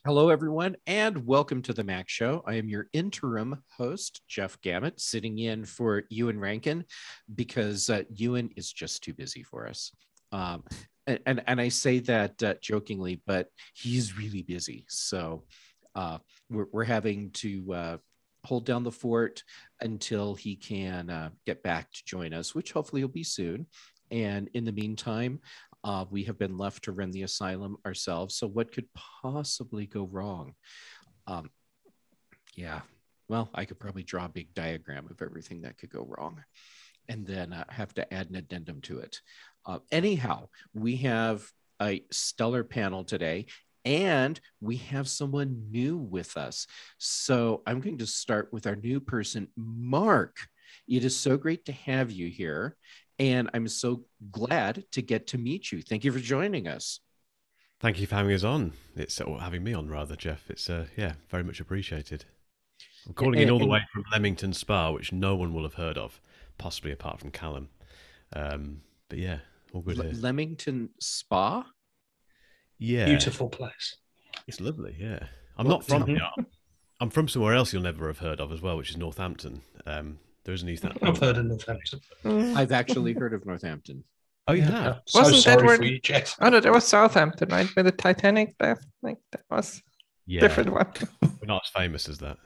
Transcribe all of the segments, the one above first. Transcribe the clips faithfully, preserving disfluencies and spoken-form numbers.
Hello, everyone, and welcome to the Mac Show. I am your interim host, Jeff Gamet, sitting in for Ewan Rankin because uh, Ewan is just too busy for us. Um, and, and, and I say that uh, jokingly, but he's really busy. So uh, we're, we're having to uh, hold down the fort until he can uh, get back to join us, which hopefully will be soon. And in the meantime, uh, we have been left to run the asylum ourselves. So what could possibly go wrong? Um, yeah, well, I could probably draw a big diagram of everything that could go wrong and then uh, have to add an addendum to it. Uh, anyhow, we have a stellar panel today and we have someone new with us. So I'm going to start with our new person, Mark. It is so great to have you here. And I'm so glad to get to meet you. Thank you for joining us. Thank you for having us on. It's or having me on rather, Jeff. It's uh, yeah, very much appreciated. I'm calling in And, all the and way from Leamington Spa, which no one will have heard of, possibly apart from Callum. Um, but yeah, all good Le- here. Leamington Spa? Yeah, Beautiful place. it's lovely. Yeah, I'm Well, not from Mhm. here. I'm from somewhere else you'll never have heard of as well, which is Northampton. Um, there is an East I've heard of Northampton. Mm. I've actually heard of Northampton. Oh, you Yeah, have? I'm so Wasn't that sorry where- for you, Jeff. Oh no, that was Southampton, right? Where the Titanic left. Like that was Yeah, different one. we're not as famous as that.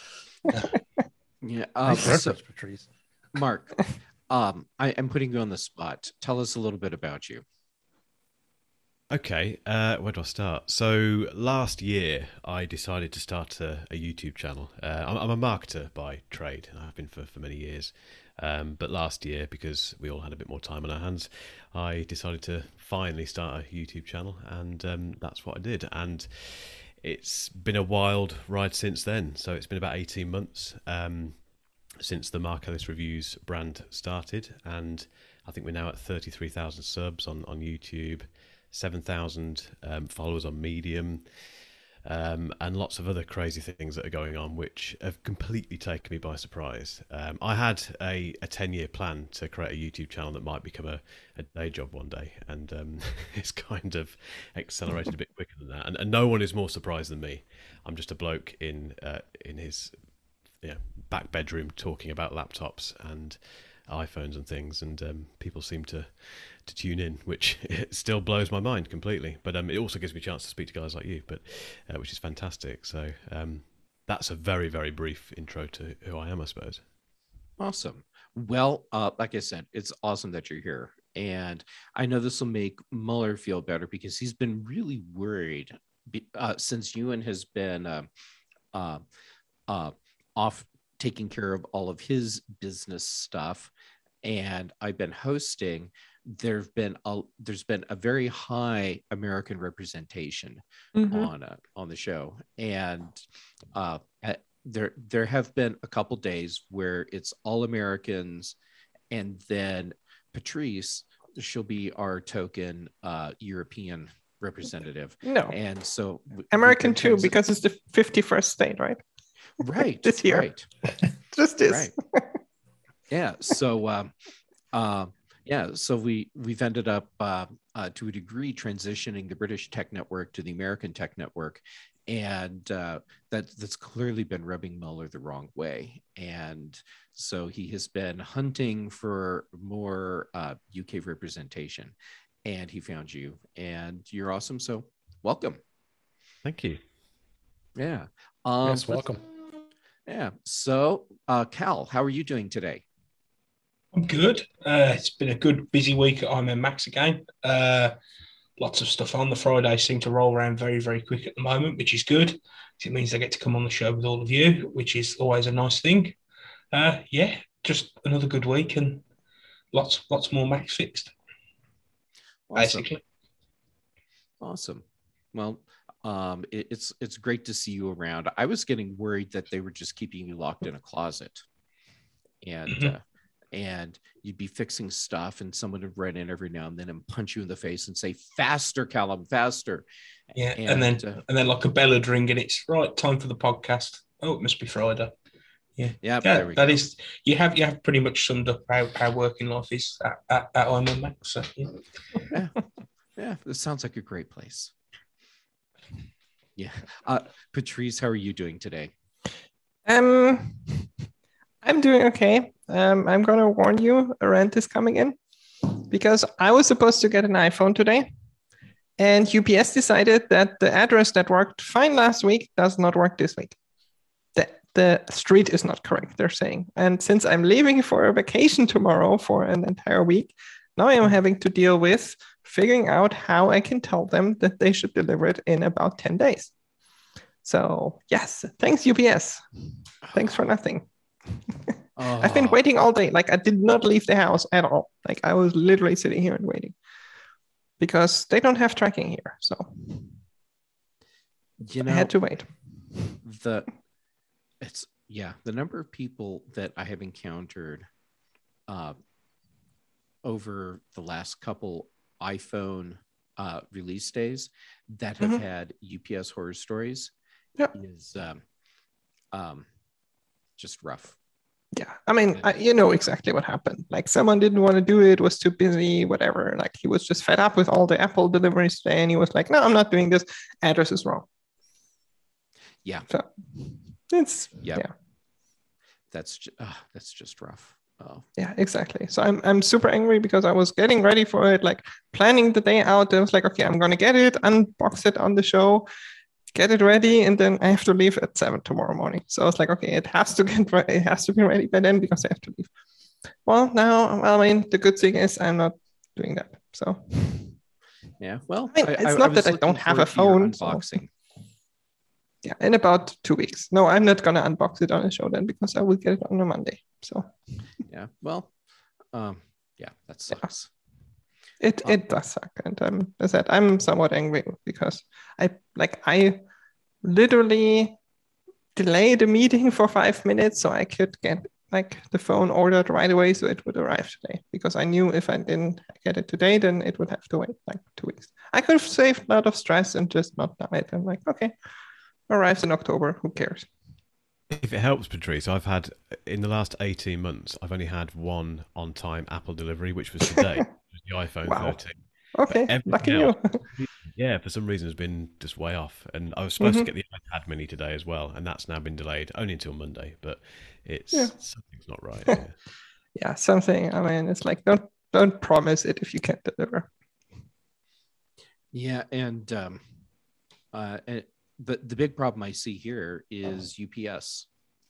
Yeah. Um, Nice so, reference, Patrice. Mark, um, I, I'm putting you on the spot. Tell us a little bit about you. Okay, uh, where do I start? So last year, I decided to start a, a YouTube channel. Uh, I'm, I'm a marketer by trade, and I've been for, for many years. Um, but last year, because we all had a bit more time on our hands, I decided to finally start a YouTube channel, and um, that's what I did. And it's been a wild ride since then. So it's been about eighteen months um, since the Mark Ellis Reviews brand started, and I think we're now at thirty-three thousand subs on, on YouTube, seven thousand um, followers on Medium, um, and lots of other crazy things that are going on, which have completely taken me by surprise. Um, I had a, a ten-year plan to create a YouTube channel that might become a, a day job one day, and um, it's kind of accelerated a bit quicker than that. And, and no one is more surprised than me. I'm just a bloke in uh, in his you know, back bedroom talking about laptops and iPhones and things, and um, people seem to to tune in, which it still blows my mind completely. But um, it also gives me a chance to speak to guys like you, but uh, which is fantastic. So um, that's a very very brief intro to who I am, I suppose. Awesome. Well, uh, like I said, it's awesome that you're here. And I know this will make Mueller feel better because he's been really worried uh, since Ewan has been uh, uh, uh, off taking care of all of his business stuff. And I've been hosting. There've been a there's been a very high American representation Mhm. on uh, on the show, and uh, at, there there have been a couple days where it's all Americans, and then Patrice, she'll be our token uh, European representative, No, and so w- American we've been too, transi- because it's the fifty-first state, right? right this year. right Just this. right yeah so um uh yeah so we we've ended up uh, uh to a degree transitioning the British tech network to the American tech network, and uh that that's clearly been rubbing Mueller the wrong way, and so he has been hunting for more uh U K representation, and he found you, and you're awesome, so welcome. Thank you. Yeah. um Yes, let's- welcome. yeah so uh Cal, how are you doing today? I'm good. Uh, it's been a good, busy week at I'm Max again. Uh, lots of stuff on. The Fridays seem to roll around very, very quick at the moment, which is good. It means I get to come on the show with all of you, which is always a nice thing. Uh, yeah, just another good week and lots, lots more Max fixed, Awesome. basically. Awesome. Well, um, it, it's it's great to see you around. I was getting worried that they were just keeping you locked in a closet, and Mhm. uh, and you'd be fixing stuff, and someone would run in every now and then and punch you in the face and say, "Faster, Callum, faster!" Yeah, and, then uh, and then like a bell would ring and it's right time for the podcast. Oh, it must be Friday. Yeah, yeah, yeah, there we that go. is you have you have pretty much summed up how, how working life is at, at, at I'm on Max. So, yeah. yeah, yeah. This sounds like a great place. Yeah. Uh, Patrice, how are you doing today? Um, I'm doing okay. Um, I'm gonna warn you, a rent is coming in because I was supposed to get an iPhone today, and U P S decided that the address that worked fine last week does not work this week. The, the street is not correct, they're saying. And since I'm leaving for a vacation tomorrow for an entire week, now I am having to deal with figuring out how I can tell them that they should deliver it in about ten days. So yes, thanks U P S. Thanks for nothing. Oh. I've been waiting all day. Like I did not leave the house at all. Like I was literally sitting here and waiting because they don't have tracking here. So you know, I had to wait. The it's yeah, the number of people that I have encountered uh, over the last couple iPhone uh, release days that have mm-hmm. had U P S horror stories yep. is um, um, just rough. Yeah, I mean, I, you know exactly what happened. Like someone didn't want to do it, was too busy, whatever. Like he was just fed up with all the Apple deliveries today, and he was like, "No, I'm not doing this. Address is wrong." Yeah, so it's yep. yeah, that's ju- uh, that's just rough. Oh, yeah, exactly. So I'm I'm super angry because I was getting ready for it, like planning the day out. I was like, okay, I'm gonna get it, unbox it on the show, get it ready, and then I have to leave at seven tomorrow morning. So I was like, okay, it has to get re- it has to be ready by then because I have to leave. Well, now, well, I mean, the good thing is I'm not doing that. So yeah, well, I mean, it's I, not I that I don't have a phone. Unboxing. So. Yeah, in about two weeks. No, I'm not gonna unbox it on the show then because I will get it on a Monday. So yeah, well, um, yeah, that sucks. Yeah. It um, it does suck, and um, as I said, I'm somewhat angry because I like I literally delayed the meeting for five minutes so I could get like the phone ordered right away so it would arrive today because I knew if I didn't get it today then it would have to wait like two weeks. I could have saved a lot of stress and just not done it. I'm like, okay, arrives in October, who cares? If it helps, Patrice, I've had in the last eighteen months I've only had one on-time Apple delivery, which was today. It was the iPhone wow. thirteen. Okay, lucky you. Yeah, for some reason has been just way off. And I was supposed mm-hmm. to get the iPad mini today as well, and that's now been delayed only until Monday. But it's yeah. something's not right. Yeah. yeah, something. I mean, it's like don't don't promise it if you can't deliver. Yeah, and um, uh, and the the big problem I see here is U P S.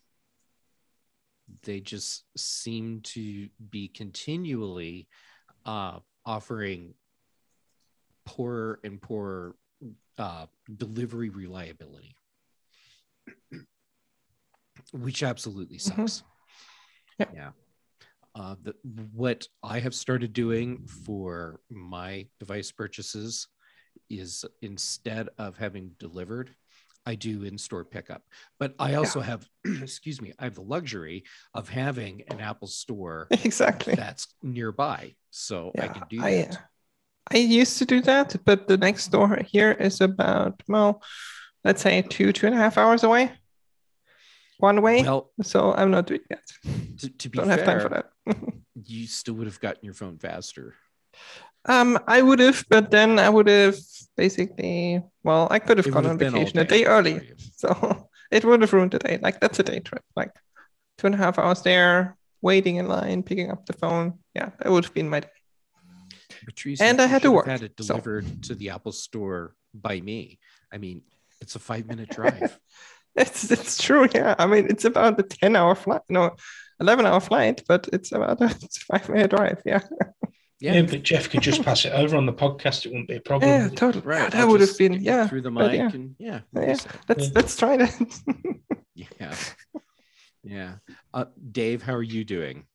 They just seem to be continually uh, offering poorer and poorer uh, delivery reliability, which absolutely sucks. Mm-hmm. Yeah. Uh, the, what I have started doing for my device purchases is instead of having delivered, I do in-store pickup. But I also yeah. have, excuse me, I have the luxury of having an Apple store exactly that's nearby, so yeah, I can do I, that. I used to do that, but the next store here is about, well, let's say two, two and a half hours away. One way. Well, so I'm not doing that. To, to be Don't fair, have time for that. You still would have gotten your phone faster. Um, I would have, but then I would have basically, well, I could have it gone on vacation a day early. So it would have ruined the day. Like that's a day trip. Like two and a half hours there, waiting in line, picking up the phone. Yeah, that would have been my day. Patrice, and I had to work. Had it delivered so. to the Apple store by me. I mean, it's a five-minute drive. it's it's true. Yeah, I mean, it's about a ten-hour flight. No, eleven-hour flight, but it's about a five-minute drive. Yeah. yeah. Yeah, but Jeff could just pass it over on the podcast. It wouldn't be a problem. Yeah, totally. Right. Yeah, that I'll would have been yeah through the mic yeah. and yeah. Yeah. Let's yeah. let's try that. yeah. Yeah. Uh, Dave, how are you doing?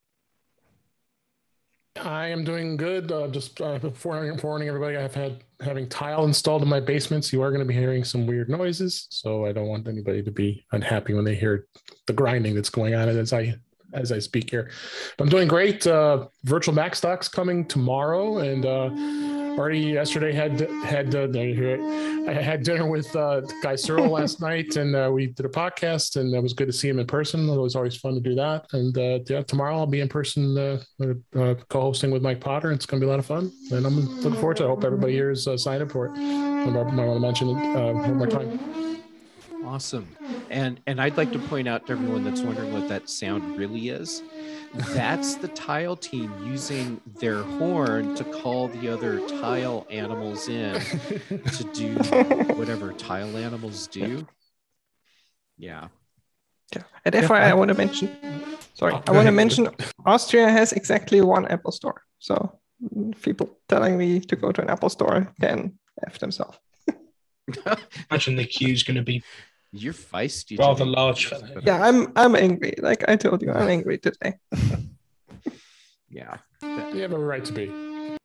I am doing good. Uh, just uh, before warning everybody, I've had having tile installed in my basement, so you are going to be hearing some weird noises. So I don't want anybody to be unhappy when they hear the grinding that's going on as I as I speak here. But I'm doing great. Uh, Virtual Mac Stock's coming tomorrow, and uh, already yesterday had had uh, I had dinner with uh, Guy Searle last night, and uh, we did a podcast, and it was good to see him in person. It was always fun to do that. And uh, yeah, tomorrow I'll be in person uh, uh, co-hosting with Mike Potter. It's going to be a lot of fun, and I'm looking forward to it. I hope everybody here is uh, signed up for it. Remember, I want to mention it uh, one more time. Awesome. And and I'd like to point out to everyone that's wondering what that sound really is. That's the tile team using their horn to call the other tile animals in to do whatever tile animals do. Yeah. Yeah. And F Y I, I want to mention, sorry, Oh, I want to ahead. mention Austria has exactly one Apple store. So people telling me to go to an Apple store can F themselves. Imagine the queue's going to be You're feisty. rather today. large for that. Yeah, I'm I'm angry. Like I told you, I'm angry today. Yeah. You have a right to be.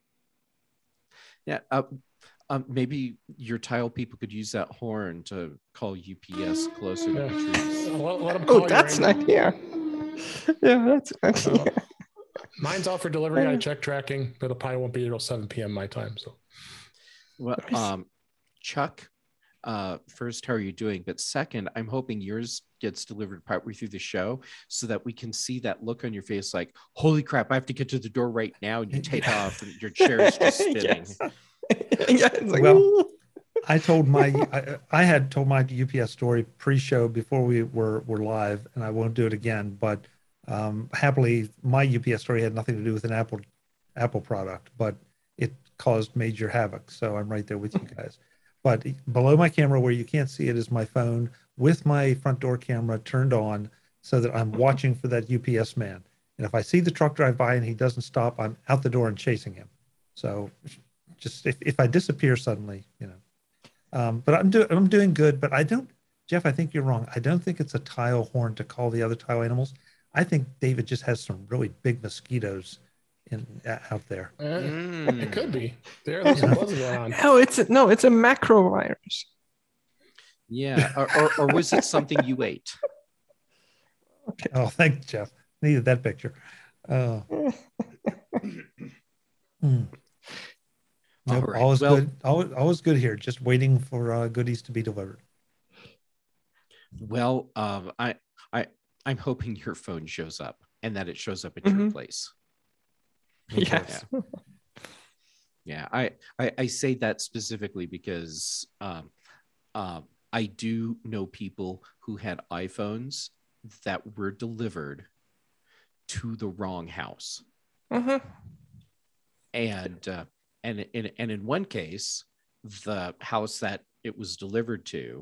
Yeah. Uh, um, maybe your tile people could use that horn to call U P S closer to Yeah. the trees. Let, let 'em Oh, call you, that's Randy. not here. Yeah, that's not Uh, here. Mine's out for delivery. I check tracking, but it probably won't be until seven p.m. my time. So Well, Nice. um, Chuck, uh, first, how are you doing? But second, I'm hoping yours gets delivered partway through the show so that we can see that look on your face like, holy crap, I have to get to the door right now. And you take off and your chair is just spinning. Yes. Yeah, it's like, Well, "Ooh." I told my I, I had told my U P S story pre-show before we were were live, and I won't do it again. But um, happily, my U P S story had nothing to do with an Apple Apple product, but it caused major havoc. So I'm right there with you guys. But below my camera, where you can't see it, is my phone with my front door camera turned on, so that I'm watching for that U P S man. And if I see the truck drive by and he doesn't stop, I'm out the door and chasing him. So just if, if I disappear suddenly, you know. Um, but I'm doing I'm doing good. But I don't, Jeff. I think you're wrong. I don't think it's a tile horn to call the other tile animals. I think David just has some really big mosquitoes in uh, out there. eh, Mm. it could be. There, there's some buzz going on. No, it's a, no, it's a macro virus. Yeah. Or, or, or was it something you ate? Oh, thanks, Jeff. Needed that picture. Uh, hmm. All Nope, right. always Well- good. Always, always good here. Just waiting for uh, goodies to be delivered. Well, um, I, I, I'm hoping your phone shows up and that it shows up at your Mhm. place. Yes. Yeah, I, I, I say that specifically because um, uh, I do know people who had iPhones that were delivered to the wrong house, Mhm. and uh, and in and in one case, the house that it was delivered to,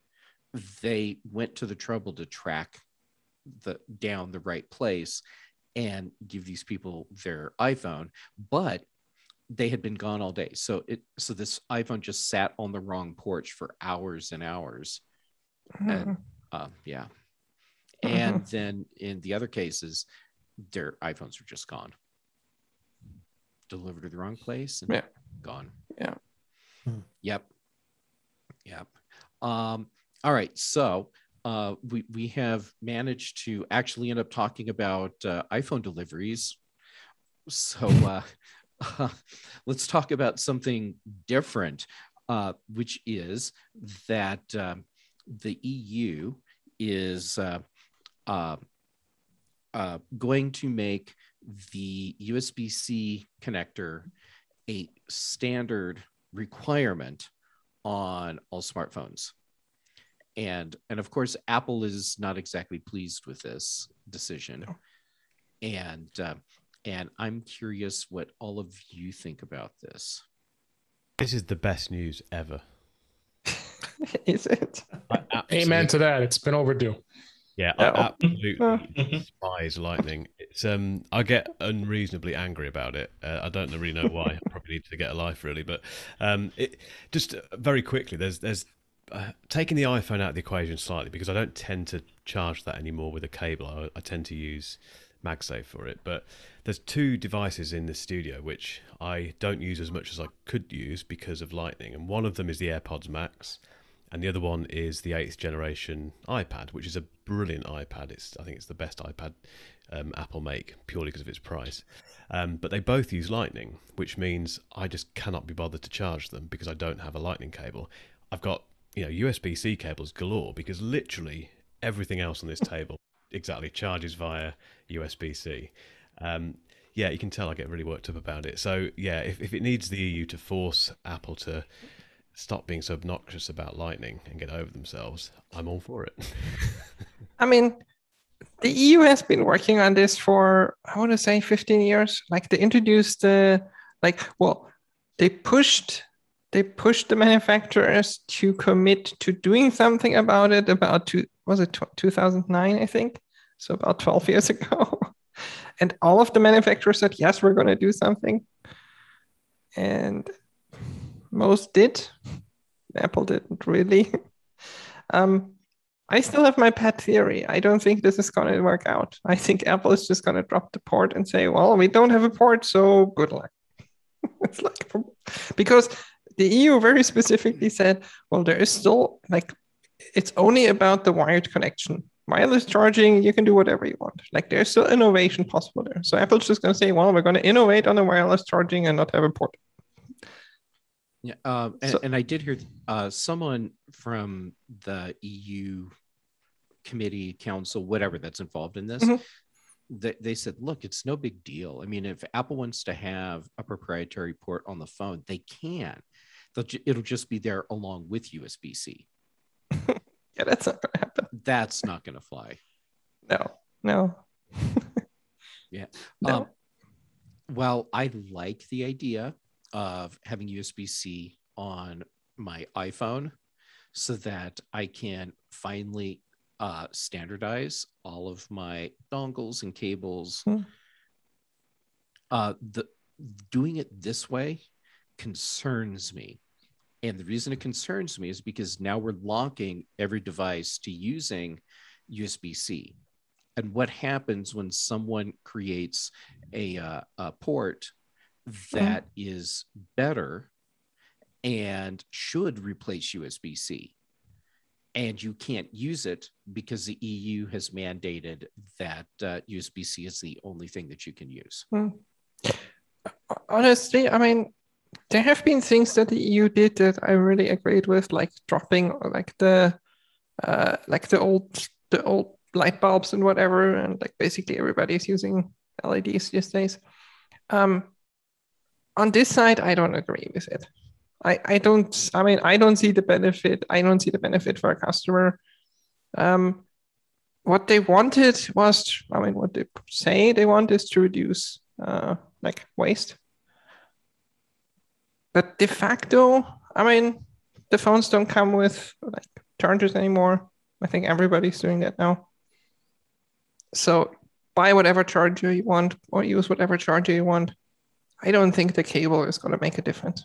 they went to the trouble to track the down the right place and give these people their iPhone, but they had been gone all day. So it so this iPhone just sat on the wrong porch for hours and hours. And um, yeah. And then in the other cases, their iPhones were just gone. Delivered to the wrong place and Yeah. gone. Yeah. Hmm. Yep. Yep. Um, all right. So uh, we, we have managed to actually end up talking about uh, iPhone deliveries. So uh, uh, let's talk about something different, uh, which is that um, the E U is uh, uh, uh, going to make the U S B-C connector a standard requirement on all smartphones. And, and of course, Apple is not exactly pleased with this decision. No. And, uh, and I'm curious what all of you think about this. This is the best news ever. Is it? I absolutely- Amen to that. It's been overdue. Yeah, Yeah. I absolutely Mhm. despise lightning. It's um, I get unreasonably angry about it. Uh, I don't really know why. I probably need to get a life, really. But um, it just uh, very quickly. There's there's uh, taking the iPhone out of the equation slightly because I don't tend to charge that anymore with a cable. I, I tend to use MagSafe for it. But there's two devices in the studio which I don't use as much as I could use because of lightning, and one of them is the AirPods Max. And the other one is the eighth generation iPad, which is a brilliant iPad. It's I think it's the best iPad um, Apple make purely because of its price. Um, but they both use Lightning, which means I just cannot be bothered to charge them because I don't have a Lightning cable. I've got you know U S B C cables galore because literally everything else on this table exactly charges via U S B C. Um, yeah, you can tell I get really worked up about it. So yeah, if, if it needs the E U to force Apple to stop being so obnoxious about Lightning and get over themselves, I'm all for it. I mean, the E U has been working on this for, I want to say fifteen years. Like they introduced the, like, well, they pushed, they pushed the manufacturers to commit to doing something about it about, two, was it two thousand nine, I think? So about twelve years ago. And all of the manufacturers said, yes, we're going to do something. And most did. Apple didn't really. um, I still have my pet theory. I don't think this is going to work out. I think Apple is just going to drop the port and say, well, we don't have a port, so good luck. It's like, because the E U very specifically said, well, there is still, like, it's only about the wired connection. Wireless charging, you can do whatever you want. Like, there's still innovation possible there. So Apple's just going to say, well, we're going to innovate on the wireless charging and not have a port. Yeah, um, and, So- and I did hear uh, someone from the E U committee, council, whatever that's involved in this, Mhm. they, they said, look, it's no big deal. I mean, if Apple wants to have a proprietary port on the phone, they can. They'll ju- it'll just be there along with U S B C. Yeah, that's not going to happen. That's not going to fly. No, no. Yeah. No. Um, well, I like the idea of having U S B C on my iPhone so that I can finally uh, standardize all of my dongles and cables. Hmm. Uh, the doing it this way concerns me. And the reason it concerns me is because now we're locking every device to using U S B C. And what happens when someone creates a, uh, a port that mm-hmm. is better and should replace U S B C, and you can't use it because the E U has mandated that uh, U S B C is the only thing that you can use? Hmm. Honestly, I mean, there have been things that the E U did that I really agreed with, like dropping like the uh, like the old the old light bulbs and whatever, and like basically everybody's using L E Ds these days. Um, on this side, I don't agree with it. I, I don't, I mean, I don't see the benefit. I don't see the benefit for a customer. Um, what they wanted was, I mean, what they say they want is to reduce uh, like waste. But de facto, I mean, the phones don't come with like chargers anymore. I think everybody's doing that now. So buy whatever charger you want or use whatever charger you want. I don't think the cable is going to make a difference.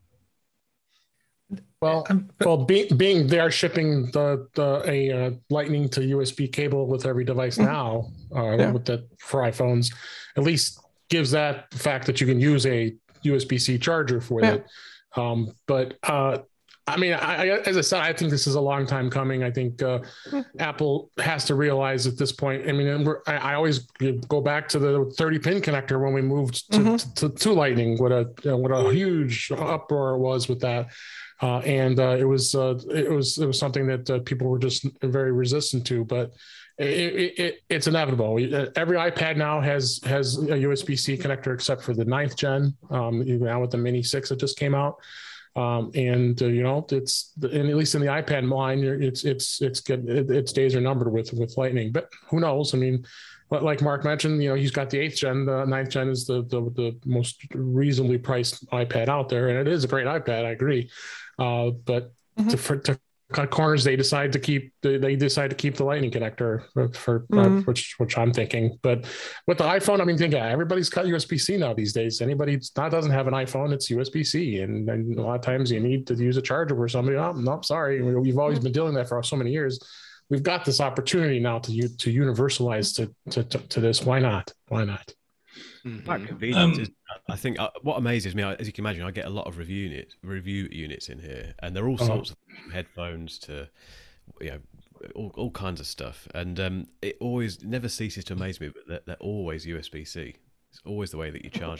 Well, well, being being they are shipping the the a uh, Lightning to U S B cable with every device mm-hmm. now, uh, yeah. with that for iPhones, at least gives that the fact that you can use a U S B C charger for yeah. it. Um, but uh, I mean, I, I, as I said, I think this is a long time coming. I think uh, mm-hmm. Apple has to realize at this point. I mean, we're, I, I always go back to the thirty pin connector when we moved to, mm-hmm. to, to, to Lightning. What a you know, what a huge uproar it was with that. Uh, and uh, it was uh, it was it was something that uh, people were just very resistant to, but it, it, it, it's inevitable. Every iPad now has has a U S B C connector except for the ninth gen. Um, now with the Mini six that just came out, um, and uh, you know it's and at least in the iPad line, it's it's it's good. Its days are numbered with with Lightning. But who knows? I mean. Like Mark mentioned, you know, he's got the eighth gen. The ninth gen is the, the the most reasonably priced iPad out there, and it is a great iPad. I agree, uh, but mm-hmm. to, for, to cut corners, they decide to keep they decide to keep the Lightning connector for, for mm-hmm. uh, which which I'm thinking. But with the iPhone, I mean, think yeah, everybody's got U S B C now these days. Anybody that doesn't have an iPhone, it's U S B C, and, and a lot of times you need to use a charger for somebody. Oh, no, sorry, we've always been doing that for so many years. We've got this opportunity now to to universalize to to, to, to this. Why not? Why not? Mm-hmm. That convenience um, is, I think uh, what amazes me, as you can imagine, I get a lot of review units, review units in here, and they're all uh-huh. sorts of headphones to, you know, all, all kinds of stuff. And um, it always never ceases to amaze me, but they're, they're always U S B C. It's always the way that you charge them.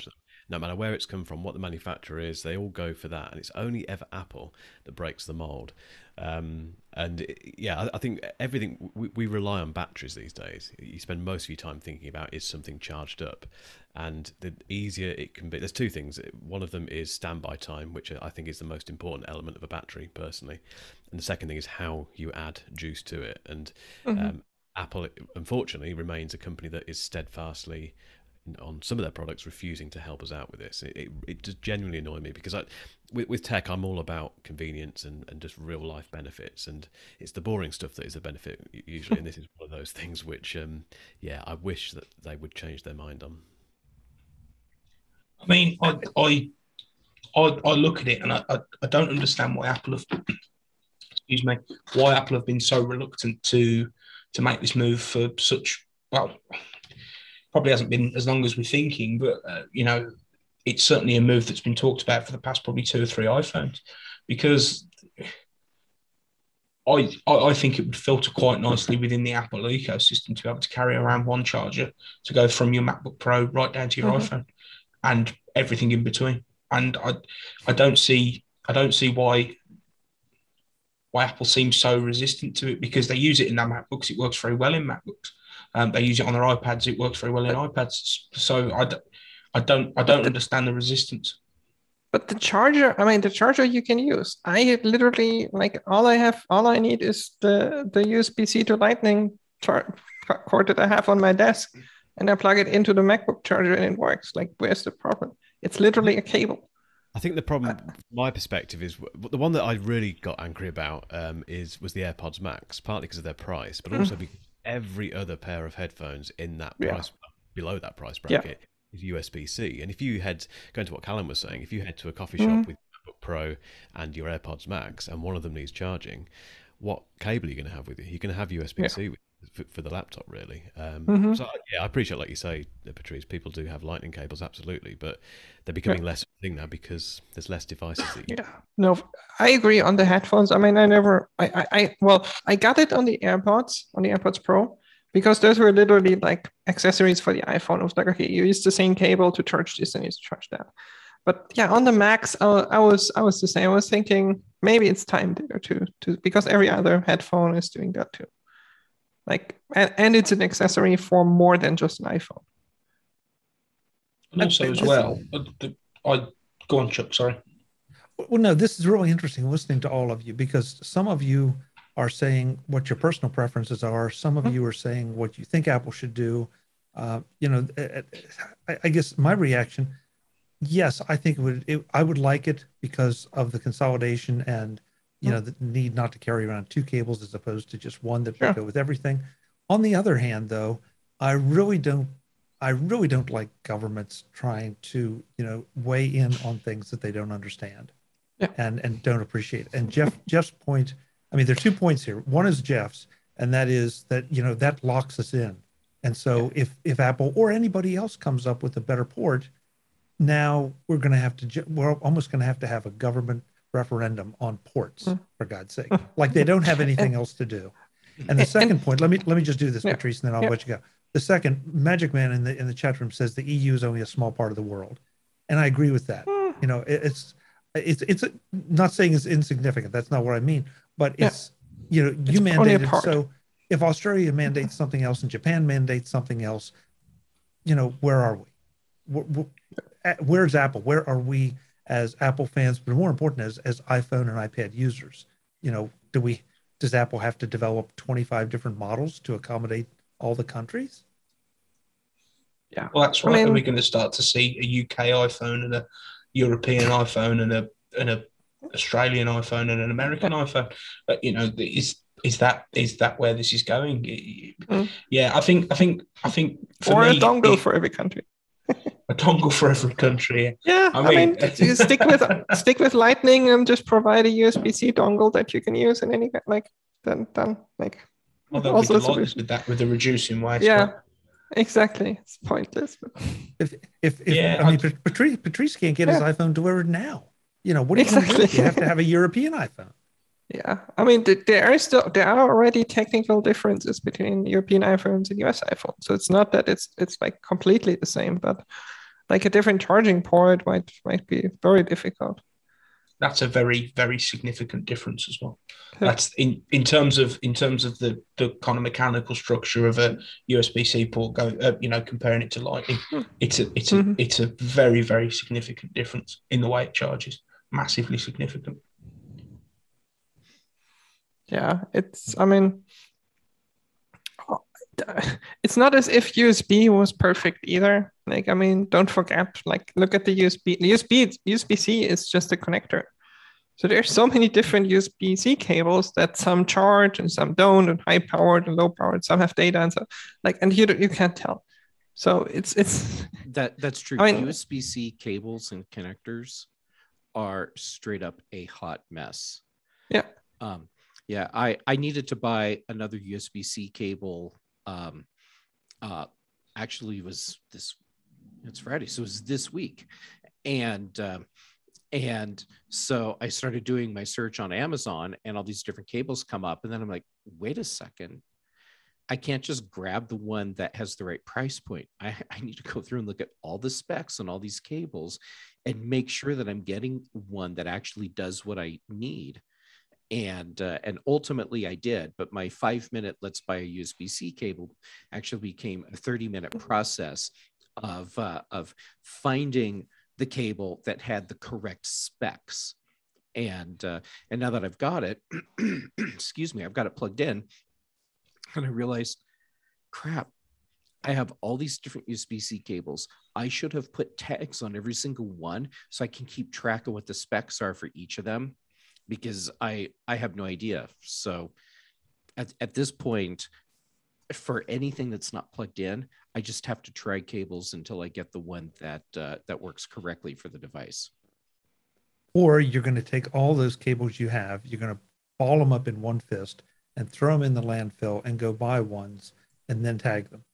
no matter where it's come from, what the manufacturer is, they all go for that, and it's only ever Apple that breaks the mold. Um, and it, yeah, I, I think everything we, we rely on batteries these days. You spend most of your time thinking about, is something charged up, and the easier it can be. There's two things. One of them is standby time, which I think is the most important element of a battery, personally, and the second thing is how you add juice to it. And mm-hmm. um, Apple, unfortunately, remains a company that is steadfastly, on some of their products, refusing to help us out with this. It, it, it just genuinely annoyed me, because I, with, with tech, I'm all about convenience and, and just real life benefits, and it's the boring stuff that is a benefit usually. And this is one of those things which, um, yeah, I wish that they would change their mind on. I mean, I I I, I look at it and I, I, I don't understand why Apple have, excuse me, why Apple have been so reluctant to to make this move for such, well, probably hasn't been as long as we're thinking, but, uh, you know, it's certainly a move that's been talked about for the past probably two or three iPhones, because I, I, I think it would filter quite nicely within the Apple ecosystem to be able to carry around one charger to go from your MacBook Pro right down to your mm-hmm. iPhone and everything in between. And I I don't see I don't see why why Apple seems so resistant to it, because they use it in their MacBooks. It works very well in MacBooks. Um, they use it on their iPads. It works very well in iPads. So I, d- I don't I don't understand the resistance. But the charger, I mean, the charger you can use. I literally, like, all I have, all I need is the, the U S B-C to Lightning char- cord that I have on my desk, and I plug it into the MacBook charger and it works. Like, where's the problem? It's literally a cable. I think the problem, from my perspective, is the one that I really got angry about um, is was the AirPods Max, partly because of their price, but also mm. because every other pair of headphones in that price, yeah. below that price bracket, yeah. is U S B-C. And if you head, going to what Callum was saying, if you head to a coffee shop mm. with MacBook Pro and your AirPods Max, and one of them needs charging, what cable are you going to have with you? You're going to have U S B-C yeah. with For, for the laptop, really. Um, mm-hmm. So yeah, I appreciate, like you say, Patrice, people do have lightning cables, absolutely, but they're becoming yeah. less of a thing now because there's less devices that you... Yeah, no, I agree on the headphones. I mean, I never, I, I, I, well, I got it on the AirPods, on the AirPods Pro, because those were literally like accessories for the iPhone. It was like, okay, you use the same cable to charge this and you charge that. But yeah, on the Max, I, I was, I was the same. I was thinking maybe it's time there to, to, because every other headphone is doing that too. Like, and, and it's an accessory for more than just an iPhone. And also, as well, I go on, Chuck. Sorry. Well, no, this is really interesting listening to all of you, because some of you are saying what your personal preferences are. Some of mm-hmm. you are saying what you think Apple should do. Uh, you know, I, I guess my reaction, yes, I think it would. It, I would like it because of the consolidation and, you know, the need not to carry around two cables as opposed to just one that sure. would go with everything. On the other hand, though, I really don't, I really don't like governments trying to, you know, weigh in on things that they don't understand yeah. and, and don't appreciate. And Jeff, Jeff's point, I mean, there are two points here. One is Jeff's, and that is that, you know, that locks us in. And so yeah. if, if Apple or anybody else comes up with a better port, now we're going to have to, we're almost going to have to have a government referendum on ports, mm. for God's sake. Like they don't have anything else to do. And the second point, let me let me just do this, yeah. Patrice, and then I'll yeah. let you go. The second, Magic Man in the in the chat room says the E U is only a small part of the world, and I agree with that. Mm. You know, it, it's it's it's not saying it's insignificant. That's not what I mean. But it's yeah. you know, you it's mandated. So if Australia mandates something else and Japan mandates something else, you know, where are we? Where, where, where's Apple? Where are we as Apple fans? But more important, as as iPhone and iPad users, you know, do we? Does Apple have to develop twenty-five different models to accommodate all the countries? Yeah. Well, that's right. I mean, and we're going to start to see a U K iPhone and a European iPhone and a and a Australian iPhone and an American iPhone. But, you know, is is that is that where this is going? Mm. Yeah, I think I think I think for or me, a dongle it, for every country. A dongle for every country. Yeah, I mean, I mean stick with stick with Lightning and just provide a U S B-C dongle that you can use in any like then done like. Well, they'll be delighted with that, with the reducing waste. Yeah, right? Exactly. It's pointless. But... If if, if yeah, I mean, I... Patrice Patrice can't get yeah. his iPhone delivered now. You know what? Do you, exactly. do? You have to have a European iPhone. Yeah, I mean, there are still there are already technical differences between European iPhones and U S iPhones. So it's not that it's it's like completely the same, but like a different charging port might might be very difficult. That's a very, very significant difference as well. Yeah. That's in, in terms of in terms of the, the kind of mechanical structure of a U S B C port. Go, uh, you know, comparing it to Lightning, it's a it's a Mhm. it's a very, very significant difference in the way it charges. Massively significant. Yeah, it's. I mean, it's not as if U S B was perfect either. Like, I mean, don't forget. Like, look at the U S B. The U S B U S B C is just a connector. So there's so many different U S B C cables that some charge and some don't, and high powered and low powered. Some have data and so like, and you you can't tell. So it's it's That that's true. I mean- U S B C cables and connectors are straight up a hot mess. Yeah. Um, yeah, I I needed to buy another U S B C cable. Um, uh, actually, it was this. It's Friday, so it was this week, and um, and so I started doing my search on Amazon, and all these different cables come up, and then I'm like, wait a second. I can't just grab the one that has the right price point. I, I need to go through and look at all the specs on all these cables and make sure that I'm getting one that actually does what I need. And uh, and ultimately I did, but my five minute let's buy a U S B C cable actually became a thirty minute process of uh, of finding the cable that had the correct specs. And uh, and now that I've got it, excuse me, I've got it plugged in. And I realized, crap, I have all these different U S B C cables. I should have put tags on every single one so I can keep track of what the specs are for each of them, because I, I have no idea. So at, at this point, for anything that's not plugged in, I just have to try cables until I get the one that uh, that works correctly for the device. Or you're going to take all those cables you have, you're going to ball them up in one fist and throw them in the landfill and go buy ones and then tag them.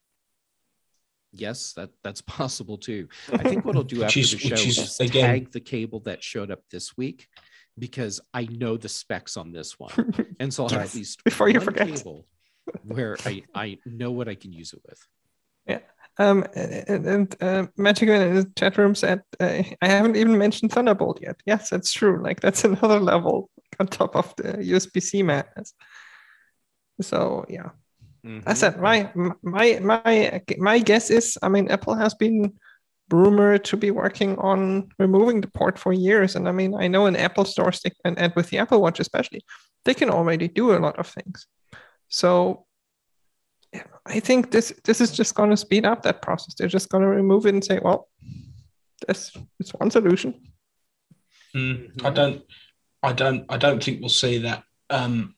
Yes, that that's possible too. I think what I'll do after is- the show which is, is again- tag the cable that showed up this week, because I know the specs on this one, and so I'll have Yes, at least before you one forget. cable where I I know what I can use it with. Um, and, and uh, Magic in the chat room said, uh, I haven't even mentioned Thunderbolt yet. Yes, that's true. Like, that's another level on top of the U S B C madness. So, yeah. Mhm. I said, my, my, my, my guess is, I mean, Apple has been rumored to be working on removing the port for years. And I mean, I know in Apple stores, they, and, and with the Apple Watch especially, they can already do a lot of things. So, I think this this is just going to speed up that process. They're just going to remove it and say, well, this is one solution. Mm, I don't, I don't, I don't think we'll see that. Um,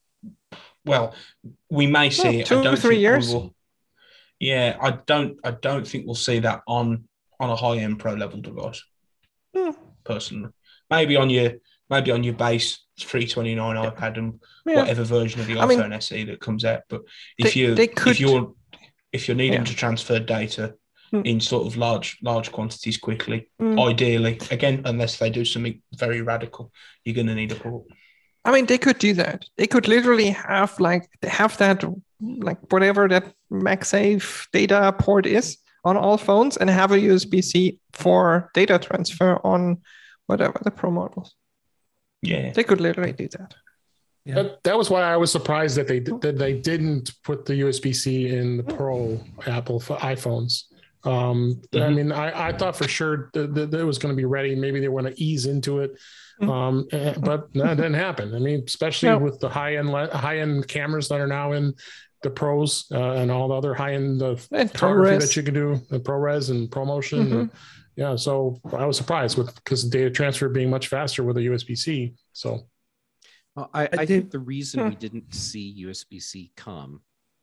well, we may see Well, it. two I or don't three think years. we will. Yeah, I don't, I don't think we'll see that on on a high end pro level device. Hmm. Personally, maybe on your maybe on your base three twenty-nine iPad and Yeah. whatever version of the I mean, iPhone S E that comes out. But if They- you they could- if you're if you're needing Yeah. to transfer data Hmm. in sort of large large quantities quickly, Hmm. ideally, again, unless they do something very radical, you're going to need a port. I mean, they could do that. They could literally have like they have that like whatever that MagSafe data port is on all phones, and have a U S B C for data transfer on whatever the Pro models. Yeah, They could literally do that. Yeah. That, that was why I was surprised that they that they didn't put the U S B C in the Pro Apple for iPhones. Um, I Mhm. mean, I, I thought for sure that, that it was going to be ready. Maybe they want to ease into it, Mhm. um, eh, but that didn't happen. I mean, especially No. with the high end high end cameras that are now in the Pros uh, and all the other high end uh, And photography ProRes. that you can do, the ProRes and ProMotion. Mhm. And, yeah, so I was surprised with because the data transfer being much faster with a U S B C. So. Well, I, I did- think the reason we Hmm. didn't see U S B C come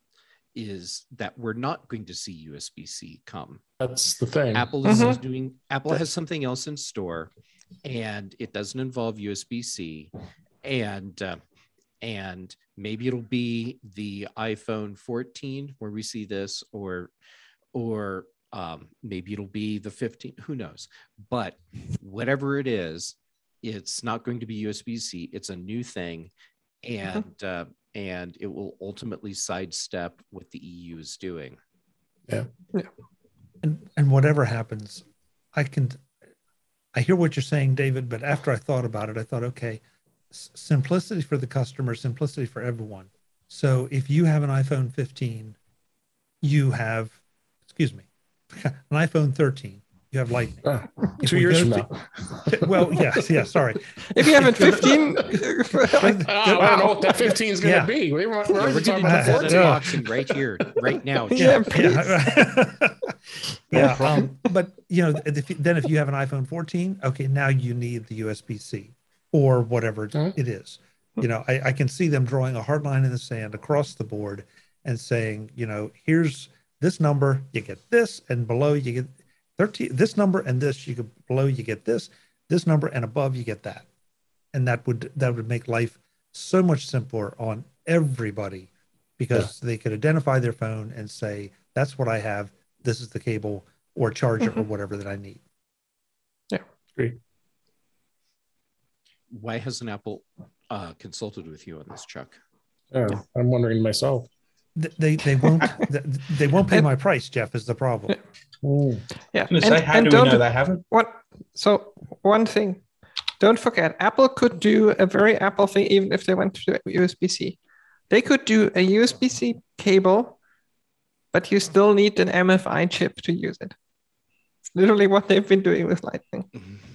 is that we're not going to see U S B C come. That's the thing. Apple is Mhm. doing Apple has something else in store, and it doesn't involve U S B C, and uh, and maybe it'll be the iPhone fourteen where we see this, or or um, maybe it'll be the fifteen. Who knows? But whatever it is, it's not going to be U S B C. It's a new thing, and uh, and it will ultimately sidestep what the E U is doing. And, and whatever happens, I can, I hear what you're saying, David, but after I thought about it, I thought, okay, s- simplicity for the customer, simplicity for everyone. So if you have an iPhone fifteen, you have, excuse me, an iPhone thirteen, you have Lightning. Ah, If two we years go from to- now. Well, yes, yeah, sorry. If you have a fifteen, Ah, I don't know what that fifteen is going to Yeah. be. We were, Yeah, we're we're already going talking to do about that fourteen. unboxing right here, right now. Yeah, Jeff. yeah, yeah. Um, but you know, if, then if you have an iPhone fourteen, okay, now you need the U S B C or whatever Mhm. it is. You know, I, I can see them drawing a hard line in the sand across the board and saying, you know, here's this number, you get this, and below you get thirteen. This number and this, you get below you get this, this number and above you get that, and that would that would make life so much simpler on everybody because they could identify their phone and say, that's what I have. This is the cable or charger or whatever that I need. Great. Why hasn't Apple uh, consulted with you on this, Chuck? Yeah, I'm wondering myself. Th- They they won't th- they won't pay my price, Jeff, is the problem. Mm. yeah. I'm going to say, how do we know they haven't? What? So one thing, don't forget, Apple could do a very Apple thing even if they went to U S B C. They could do a U S B C cable, but you still need an M F I chip to use it. It's literally what they've been doing with Lightning.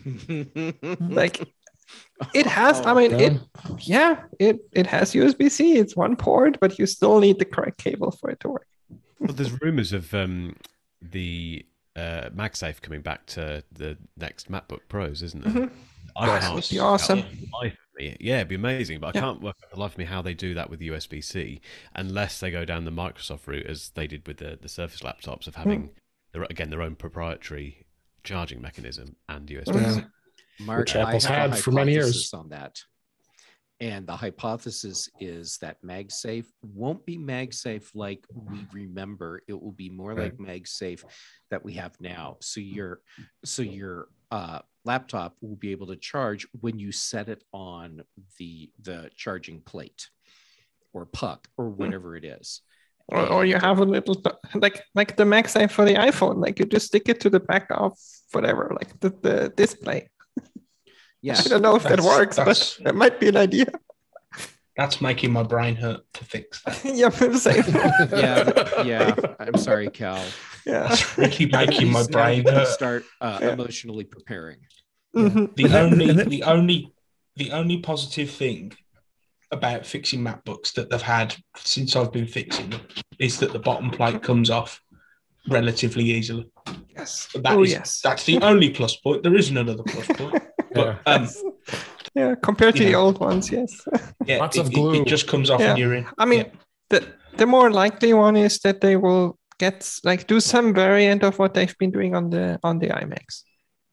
Like it has, I mean, it, yeah, it it has U S B C. It's one port, but you still need the correct cable for it to work. Well, there's rumours of um, the uh, MagSafe coming back to the next MacBook Pros, isn't there? Mhm. I That can't would be work out awesome. for the life of me- Yeah, it'd be amazing, but I Yeah. can't work out for the life of me how they do that with U S B C unless they go down the Microsoft route as they did with the, the Surface laptops of having, their, again, their own proprietary charging mechanism and U S B C. Yeah. Mark, Which I Apple's have a had for many years. hypothesis on that. And the hypothesis is that MagSafe won't be MagSafe like we remember. It will be more like MagSafe that we have now. So your so your uh, laptop will be able to charge when you set it on the the charging plate or puck or whatever it is. Or, or you And- have a little like like the MagSafe for the iPhone, like you just stick it to the back of whatever, like the, the display. Yes. I don't know if that That's- works, that's- but that might be an idea. That's making my brain hurt to fix that. Yeah, I'm saying. Yeah, th- yeah. I'm sorry, Cal. Yeah. That's really making my At least now brain you can hurt. start uh, Yeah. emotionally preparing. Mhm. The And then- only, and then- the only, the only positive thing about fixing MacBooks that they've had since I've been fixing them is that the bottom plate comes off relatively easily. Yes. That oh is- yes. That's the only plus point. There isn't another plus point. Yeah. But um, Yeah, compared to you the know. old ones, yes. yeah, Lots it, of it- glue. It, just comes off Yeah. and you're in. I mean, Yeah. the the more likely one is that they will get like do some variant of what they've been doing on the on the iMacs.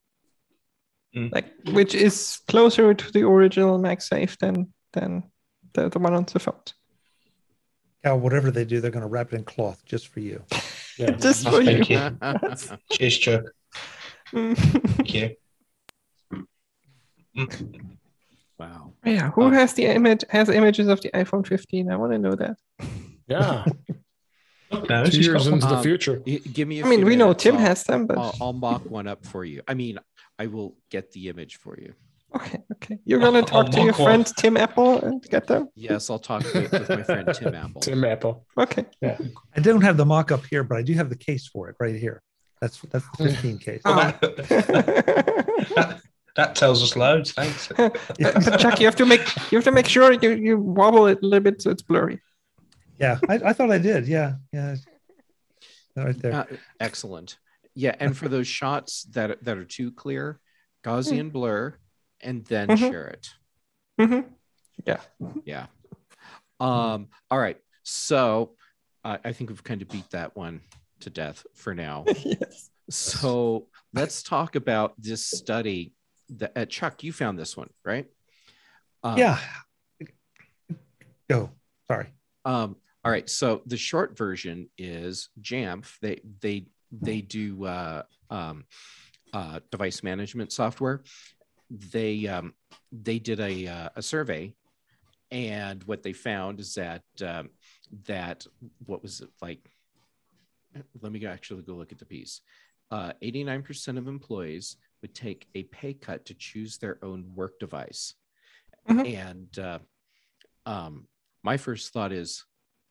Mm. Like which is closer to the original MagSafe than than the, the one on the phone. Cal, whatever they do, they're going to wrap it in cloth just for you. Yeah. Just Oh, for you. thank you. Cheers, Chuck. Thank you. Mm. Wow. Yeah, who Um, has the image has images of the iPhone fifteen? I want to know that. Yeah. Look, no, Two she's years got into the Um, future. Y- Give me. I I mean, we know Tim has them, but I'll, I'll mock one up for you. I mean, I will get the image for you. okay, okay. You're gonna I'll talk to your mock one. friend Tim Apple and get them. Yes, I'll talk with, with my friend Tim Apple. Tim Apple. Okay. I don't have the mock up here, but I do have the case for it right here. That's that's the fifteen case. Oh. Well, that, that, that tells us loads. Thanks. Uh, but Chuck, you have to make you have to make sure you, you wobble it a little bit so it's blurry. Yeah, I, I thought I did. Yeah, yeah. Right there. Uh, excellent. Yeah, and for those shots that that are too clear, Gaussian blur, and then Mhm. share it. hmm Yeah. Um. All right. So I I think we've kind of beat that one to death for now. Yes. So let's talk about this study that uh, Chuck, you found this one, right? Um, Yeah. Go. Sorry. Um, all right. So the short version is Jamf. They they they do uh, um, uh, device management software. They um, they did a uh, a survey, and what they found is that um, that what was it like? Let me go actually go look at the piece. uh, eighty-nine percent of employees would take a pay cut to choose their own work device. Mm-hmm. And uh, um, my first thought is,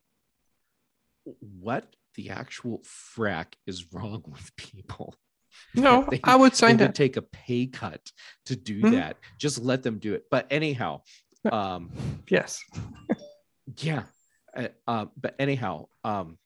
what the actual frack is wrong with people? No, they, I would sign they that. would take a pay cut to do mm-hmm. that. Just let them do it. But anyhow, um, yes, yeah. Uh, uh, but anyhow, um,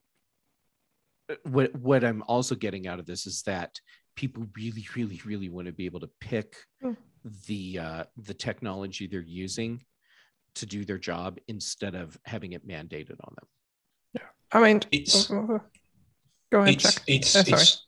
what what I'm also getting out of this is that people really, really, really want to be able to pick mm. the uh, the technology they're using to do their job instead of having it mandated on them. Yeah, I mean, it's go ahead. It's Chuck. it's oh, it's,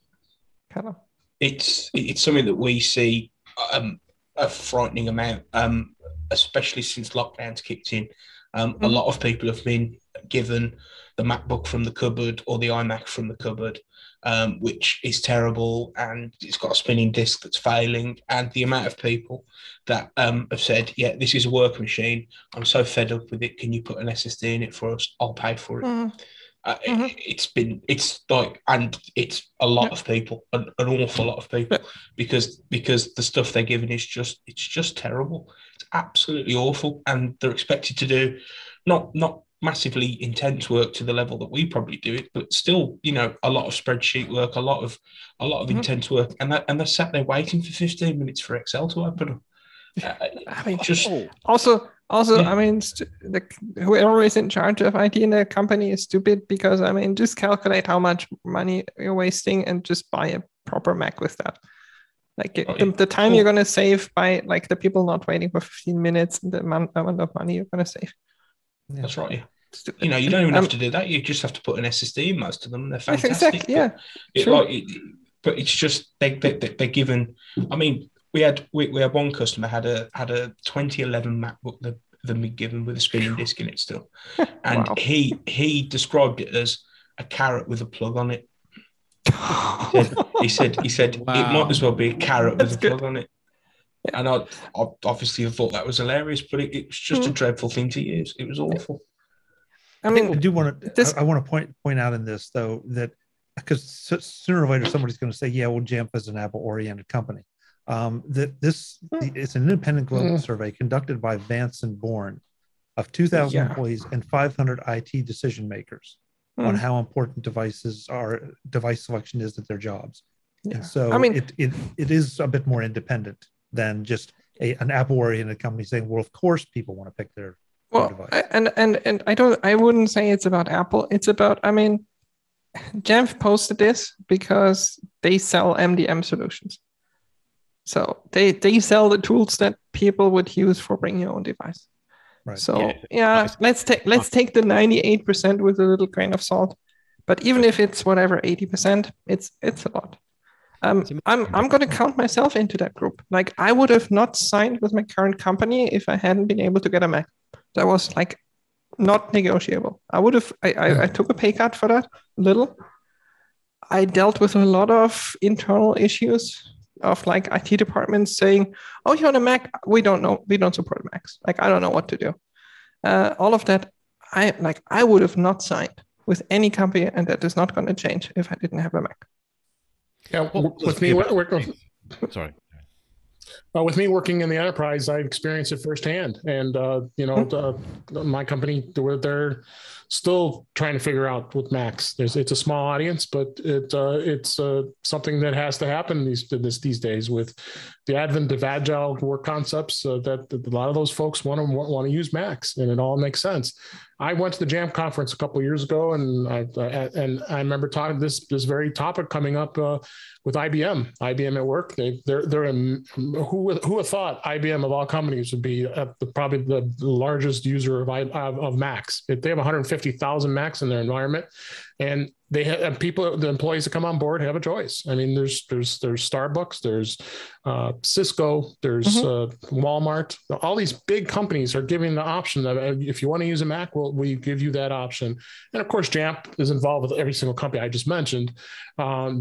it's it's something that we see um, a frightening amount, um, especially since lockdowns kicked in. Um, mm-hmm. A lot of people have been given the MacBook from the cupboard or the iMac from the cupboard, um, which is terrible, and it's got a spinning disk that's failing. And the amount of people that um, have said, yeah, this is a work machine. I'm so fed up with it. Can you put an S S D in it for us? I'll pay for it. Mm-hmm. Uh, mm-hmm. it it's been, it's like, and it's a lot yeah. of people, an, an awful lot of people, because because the stuff they're given is just, it's just terrible. It's absolutely awful. And they're expected to do not, not, massively intense work to the level that we probably do it, but still, you know, a lot of spreadsheet work, a lot of a lot of mm-hmm. intense work, and that and they're sat there waiting for fifteen minutes for Excel to open. Uh, I mean, just also, also, yeah. I mean, st- the, whoever is in charge of I T in the company is stupid, because I mean, just calculate how much money you're wasting and just buy a proper Mac with that. Like oh, the, yeah. the time cool. you're gonna save by like the people not waiting for fifteen minutes, and the amount, amount of money you're gonna save. Yeah. That's right. Stupid. You know, you don't even um, have to do that. You just have to put an S S D in most of them. And they're fantastic. Exactly. Yeah. It, sure. like, it, but it's just they, they they're given. I mean, we had we, we had one customer had a had a twenty eleven MacBook that them given with a spinning disk in it still, and wow. he he described it as a carrot with a plug on it. He said he said, he said wow. it might as well be a carrot That's with a good. plug on it. Yeah. And I, I obviously thought that was hilarious, but it, it was just mm. a dreadful thing to use. It was awful. I mean, I do want to. This, I, I want to point point out in this though that because sooner or later somebody's going to say, "Yeah, well, Jamf is an Apple-oriented company." Um, that this mm. it's an independent global mm. survey conducted by Vance and Bourne of two thousand yeah. employees and five hundred I T decision makers mm. on how important devices are, device selection is at their jobs. Yeah. And so, I mean, it it it is a bit more independent than just a, an Apple-oriented company saying, "Well, of course, people want to pick their." Well, I, and and and I don't. I wouldn't say it's about Apple. It's about. I mean, Jamf posted this because they sell M D M solutions. So they they sell the tools that people would use for bringing your own device. Right. So yeah, yeah let's take let's take the ninety-eight percent with a little grain of salt. But even if it's whatever eighty percent, it's it's a lot. Um, I'm I'm going to count myself into that group. Like I would have not signed with my current company if I hadn't been able to get a Mac. That was like not negotiable. I would have, I, I, I took a pay cut for that, little. I dealt with a lot of internal issues of like I T departments saying, oh, you're on a Mac. We don't know. We don't support Macs. Like, I don't know what to do. Uh, all of that, I like, I would have not signed with any company, and that is not going to change if I didn't have a Mac. Yeah, well, with me, we're, we're, sorry. Uh, with me working in the enterprise, I experienced it firsthand. And, uh, you know, the, my company, they're, they're still trying to figure out with Macs. There's, it's a small audience, but it, uh, it's uh, something that has to happen these, this, these days with the advent of agile work concepts uh, that, that a lot of those folks want to want to use Macs, and it all makes sense. I went to the Jamf conference a couple of years ago, and I uh, and I remember talking this this very topic coming up uh, with I B M. I B M at work. They they're they're in, who who would thought I B M of all companies would be at the, probably the largest user of of, of Macs. They have one hundred fifty thousand Macs in their environment, and they have people, the employees that come on board have a choice. I mean, there's there's there's Starbucks, there's uh, Cisco, there's mm-hmm. uh, Walmart. All these big companies are giving the option that if you want to use a Mac, well, we give you that option. And of course, Jamf is involved with every single company I just mentioned. Um, but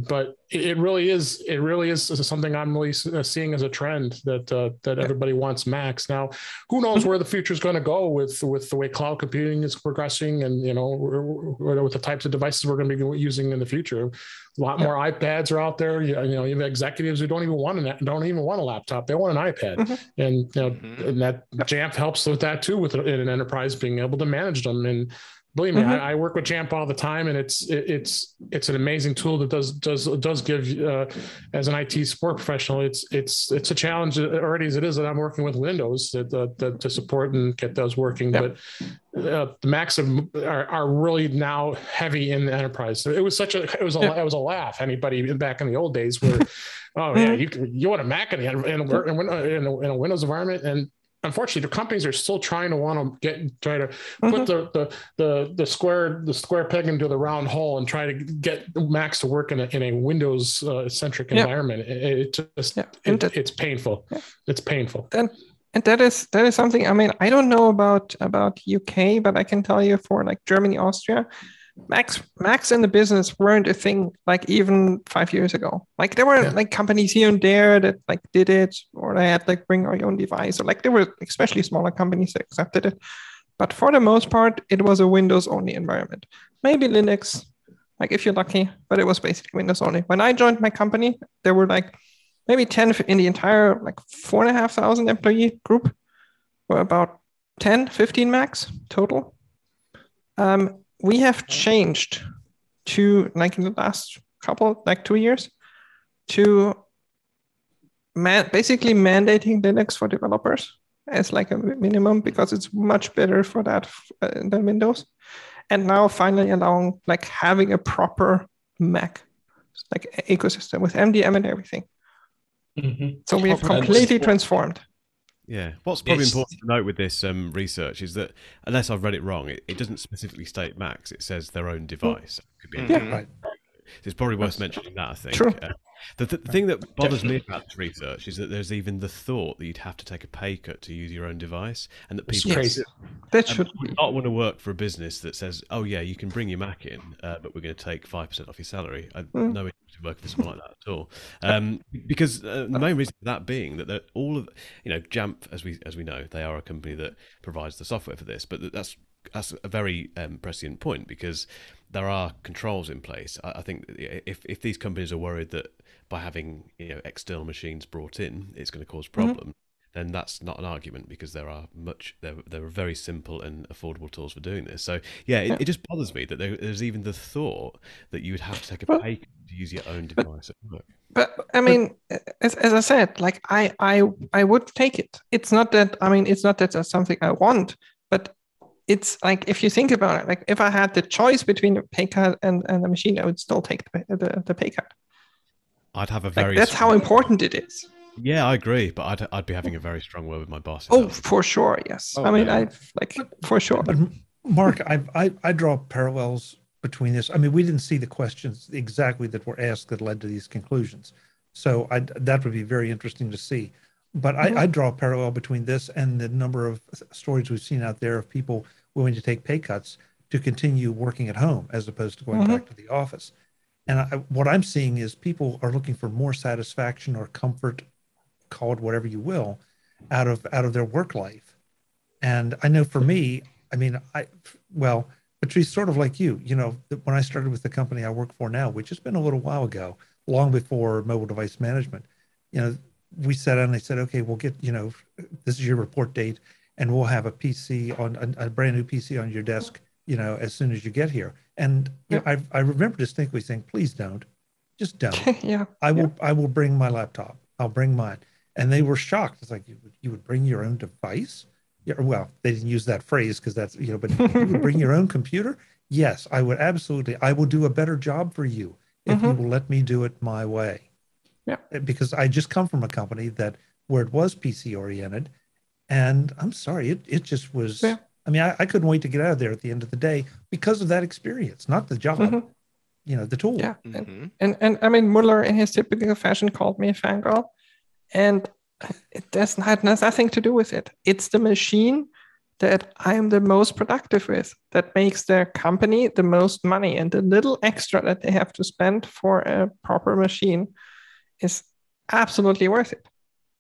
it really is. It really is something I'm really seeing as a trend that uh, that everybody wants Macs now. Who knows where the future is going to go with with the way cloud computing is progressing, and you know, with the types of devices we're going to be using in the future. A lot more iPads are out there. You, you know, you have executives who don't even want an don't even want a laptop; they want an iPad, mm-hmm. and you know, mm-hmm. and that Jamf helps with that too, with in an enterprise being able to manage them. And believe me, mm-hmm. I, I work with Jamf all the time, and it's it, it's it's an amazing tool that does does does give uh, as an I T support professional. It's it's it's a challenge already as it is that I'm working with Windows that, that, that to support and get those working. Yep. But uh, the Macs are, are really now heavy in the enterprise. So it was such a it was a yeah. it was a laugh. Anybody back in the old days where oh yeah you you want a Mac in, in, in, in, a, in a Windows environment, and unfortunately, the companies are still trying to want to get try to mm-hmm. put the, the the the square the square peg into the round hole and try to get Macs to work in a in a Windows uh, centric yeah. environment. It, it just yeah. it, that, it's painful. Yeah. It's painful. And and that is that is something. I mean, I don't know about about U K, but I can tell you for like Germany, Austria, Macs Macs in the business weren't a thing like even five years ago. Like there were yeah. like companies here and there that like did it, or they had like bring our own device, or like there were especially smaller companies that accepted it. But for the most part, it was a Windows only environment. Maybe Linux, like if you're lucky, but it was basically Windows only. When I joined my company, there were like maybe ten in the entire like four and a half thousand employee group, were about ten, fifteen Macs total. Um, We have changed to, like in the last couple, like two years, to man- basically mandating Linux for developers as like a minimum, because it's much better for that uh, than Windows. And now finally allowing like having a proper Mac like ecosystem with M D M and everything. Mm-hmm. So we have completely transformed. Yeah. What's probably it's, important to note with this um, research is that, unless I've read it wrong, it, it doesn't specifically state Macs. It says their own device. It could be yeah, right. It's probably worth mentioning that, I think. True. Uh, the, the, the thing that bothers me about this research is that there's even the thought that you'd have to take a pay cut to use your own device, and that people yes. that should would not want to work for a business that says, "Oh yeah, you can bring your Mac in, uh, but we're going to take five percent off your salary." I mm. no interest in working for someone like that at all, um, because uh, the main reason for that being that all of you know, Jamf, as we as we know, they are a company that provides the software for this, but that's that's a very um, prescient point, because there are controls in place. I, I think if if these companies are worried that by having you know external machines brought in, it's going to cause problems, mm-hmm. then that's not an argument, because there are much there there are very simple and affordable tools for doing this. So yeah, it, it just bothers me that there, there's even the thought that you would have to take a pay cut to use your own device at work. But I mean, as as I said, like I I I would take it. It's not that I mean, it's not that that's something I want, but it's like, if you think about it, like if I had the choice between a pay cut and, and a machine, I would still take the the, the pay cut. I'd have a very like, that's strong... how important it is. Yeah, I agree, but I'd I'd be having a very strong word with my boss. Oh, for sure, yes. Oh, I mean, yeah. I like for sure. But Mark, I, I I draw parallels between this. I mean, we didn't see the questions exactly that were asked that led to these conclusions, so I that would be very interesting to see. But mm-hmm. I, I draw a parallel between this and the number of stories we've seen out there of people willing to take pay cuts to continue working at home as opposed to going mm-hmm. back to the office. And I, what I'm seeing is people are looking for more satisfaction or comfort, call it whatever you will, out of out of their work life. And I know for me, I mean, I well, Patrice, sort of like you, you know, when I started with the company I work for now, which has been a little while ago, long before mobile device management, you know, we sat down and they said, okay, we'll get, you know, this is your report date, and we'll have a P C on a, a brand new P C on your desk, you know, as soon as you get here. And you know, I I remember distinctly saying, please don't, just don't. yeah. I will yeah. I will bring my laptop. I'll bring mine. And they were shocked. It's like, you would, you would bring your own device? Yeah. Well, they didn't use that phrase because that's, you know, but you would bring your own computer? Yes, I would absolutely. I will do a better job for you if mm-hmm. you will let me do it my way. Yeah. Because I just come from a company that where it was P C oriented, and I'm sorry, it it just was. Yeah. I mean, I, I couldn't wait to get out of there at the end of the day because of that experience, not the job, mm-hmm. you know, the tool. Yeah, mm-hmm. and, and and I mean, Muller in his typical fashion called me a fangirl, and it does not has nothing to do with it. It's the machine that I'm the most productive with, that makes their company the most money. And the little extra that they have to spend for a proper machine is absolutely worth it.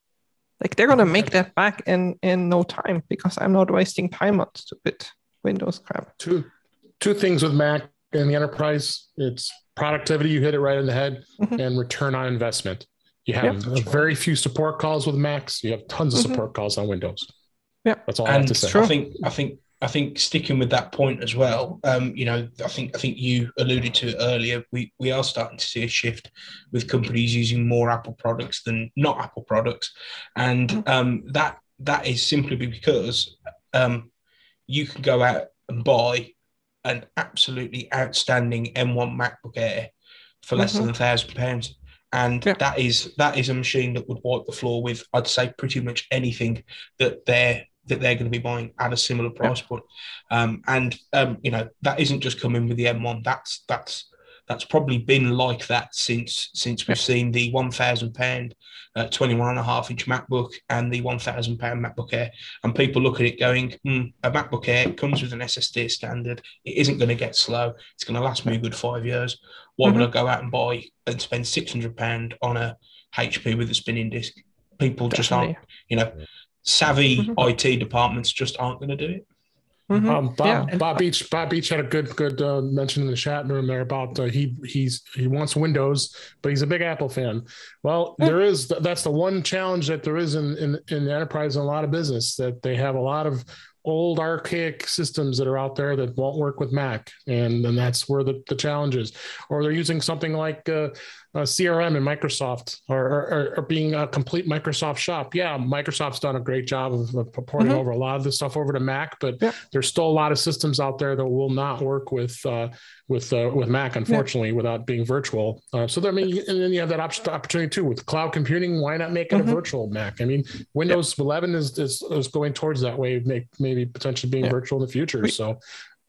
Like they're going to make that back in, in no time because I'm not wasting time on stupid Windows crap. Two, two things with Mac and the enterprise, it's productivity, you hit it right in the head, mm-hmm. and return on investment. You have yep. very few support calls with Macs. You have tons of mm-hmm. support calls on Windows. Yeah, that's all and I have to say. True. I think, I think, I think sticking with that point as well. Um, you know, I think, I think you alluded to it earlier. We we are starting to see a shift with companies using more Apple products than not Apple products, and mm-hmm. um, that that is simply because um, you can go out and buy an absolutely outstanding M one MacBook Air for less mm-hmm. than a thousand pounds. And yeah. that is that is a machine that would wipe the floor with, I'd say, pretty much anything that they're that they're going to be buying at a similar price yeah. point. Um, and um, you know, that isn't just coming with the M one. That's that's that's probably been like that since since we've yeah. seen the one thousand pound uh, twenty-one and a half inch MacBook and the one thousand pound MacBook Air. And people look at it going, hmm, a MacBook Air comes with an S S D standard. It isn't going to get slow. It's going to last me a good five years. Why mm-hmm. would I go out and buy and spend six hundred pounds on a H P with a spinning disk? People Definitely. just aren't, you know, savvy mm-hmm. I T departments just aren't going to do it. Mm-hmm. Um, Bob, yeah. Bob Beach, Bob Beach had a good, good uh, mention in the chat room there about uh, he he's he wants Windows, but he's a big Apple fan. Well, yeah. there is that's the one challenge that there is in, in in the enterprise and a lot of business, that they have a lot of old archaic systems that are out there that won't work with Mac, and then that's where the, the challenge is. Or they're using something like uh, uh, C R M in Microsoft, or, or, or being a complete Microsoft shop. Yeah, Microsoft's done a great job of, of porting mm-hmm. over a lot of this stuff over to Mac, but yeah. there's still a lot of systems out there that will not work with uh, with uh, with Mac, unfortunately, yeah. without being virtual. Uh, so there, I mean, and then you have that opportunity too with cloud computing. Why not make it mm-hmm. a virtual Mac? I mean, Windows yeah. eleven is, is is going towards that way, make maybe potentially being yeah. virtual in the future. We, so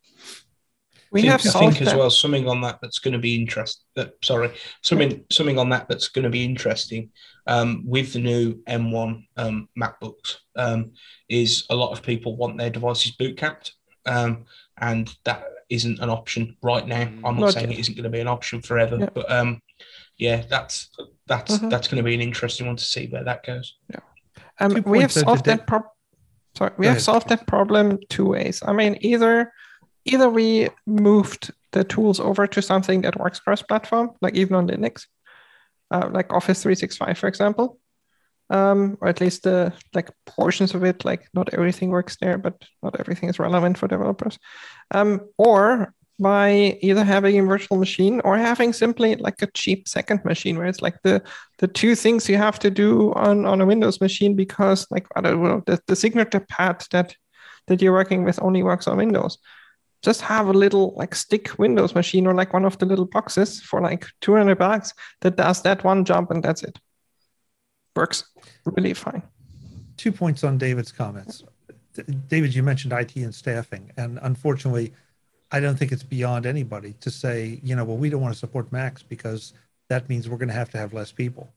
we I think, have I think as well something on that that's going to be interesting. Uh, sorry, something yeah. something on that that's going to be interesting um, with the new M one um, MacBooks um, is a lot of people want their devices boot capped, um, and that isn't an option right now. I'm not, not saying yet. It isn't going to be an option forever, yeah. but um, yeah, that's that's mm-hmm. that's going to be an interesting one to see where that goes. Yeah, um, we have solved that problem. Sorry, we Go have ahead. solved that problem two ways. I mean, either either we moved the tools over to something that works cross-platform, like even on Linux, uh, like Office three sixty-five, for example, um, or at least the like portions of it. Like not everything works there, but not everything is relevant for developers. Um, or by either having a virtual machine or having simply like a cheap second machine, where it's like the the two things you have to do on, on a Windows machine, because like I don't know, the, the signature pad that that you're working with only works on Windows. Just have a little like stick Windows machine, or like one of the little boxes for like two hundred bucks that does that one job, and that's it. Works really fine. Two points on David's comments. David, you mentioned I T and staffing, and unfortunately, I don't think it's beyond anybody to say, you know, well, we don't want to support Macs because that means we're going to have to have less people.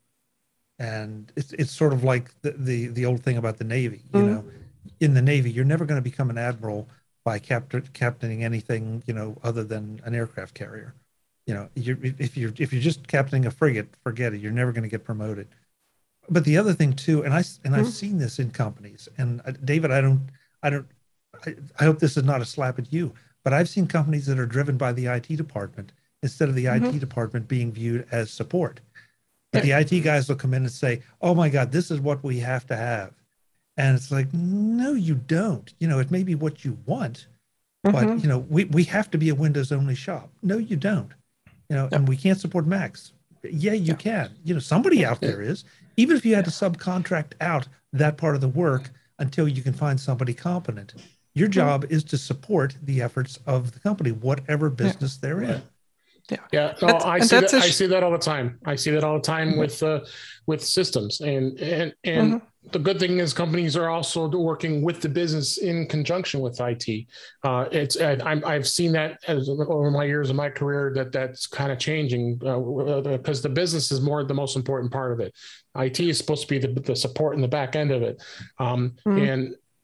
And it's it's sort of like the the, the old thing about the Navy. You mm-hmm. know, in the Navy, you're never going to become an admiral by captain, captaining anything, you know, other than an aircraft carrier. You know, you're, if you're if you're just captaining a frigate, forget it. You're never going to get promoted. But the other thing too, and I and I've mm-hmm. seen this in companies. And uh, David, I don't, I don't, I, I hope this is not a slap at you. But I've seen companies that are driven by the I T department instead of the mm-hmm. I T department being viewed as support. But yeah. the I T guys will come in and say, "Oh my God, this is what we have to have." And it's like, no, you don't. You know, it may be what you want, mm-hmm. but you know, we, we have to be a Windows only shop. No, you don't. You know, yeah. and we can't support Macs. Yeah, you yeah. can. You know, somebody out there is. Even if you had to subcontract out that part of the work until you can find somebody competent, your job mm-hmm. is to support the efforts of the company, whatever business yeah. they're in. Yeah, yeah. No, I see that. I see that all the time. I see that all the time mm-hmm. with uh, with systems, and and and mm-hmm. the good thing is companies are also working with the business in conjunction with I T. Uh, it's I'm, I've seen that as, over my years of my career that that's kind of changing because uh, the business is more the most important part of it. I T is supposed to be the, the support in the back end of it, um, mm-hmm. and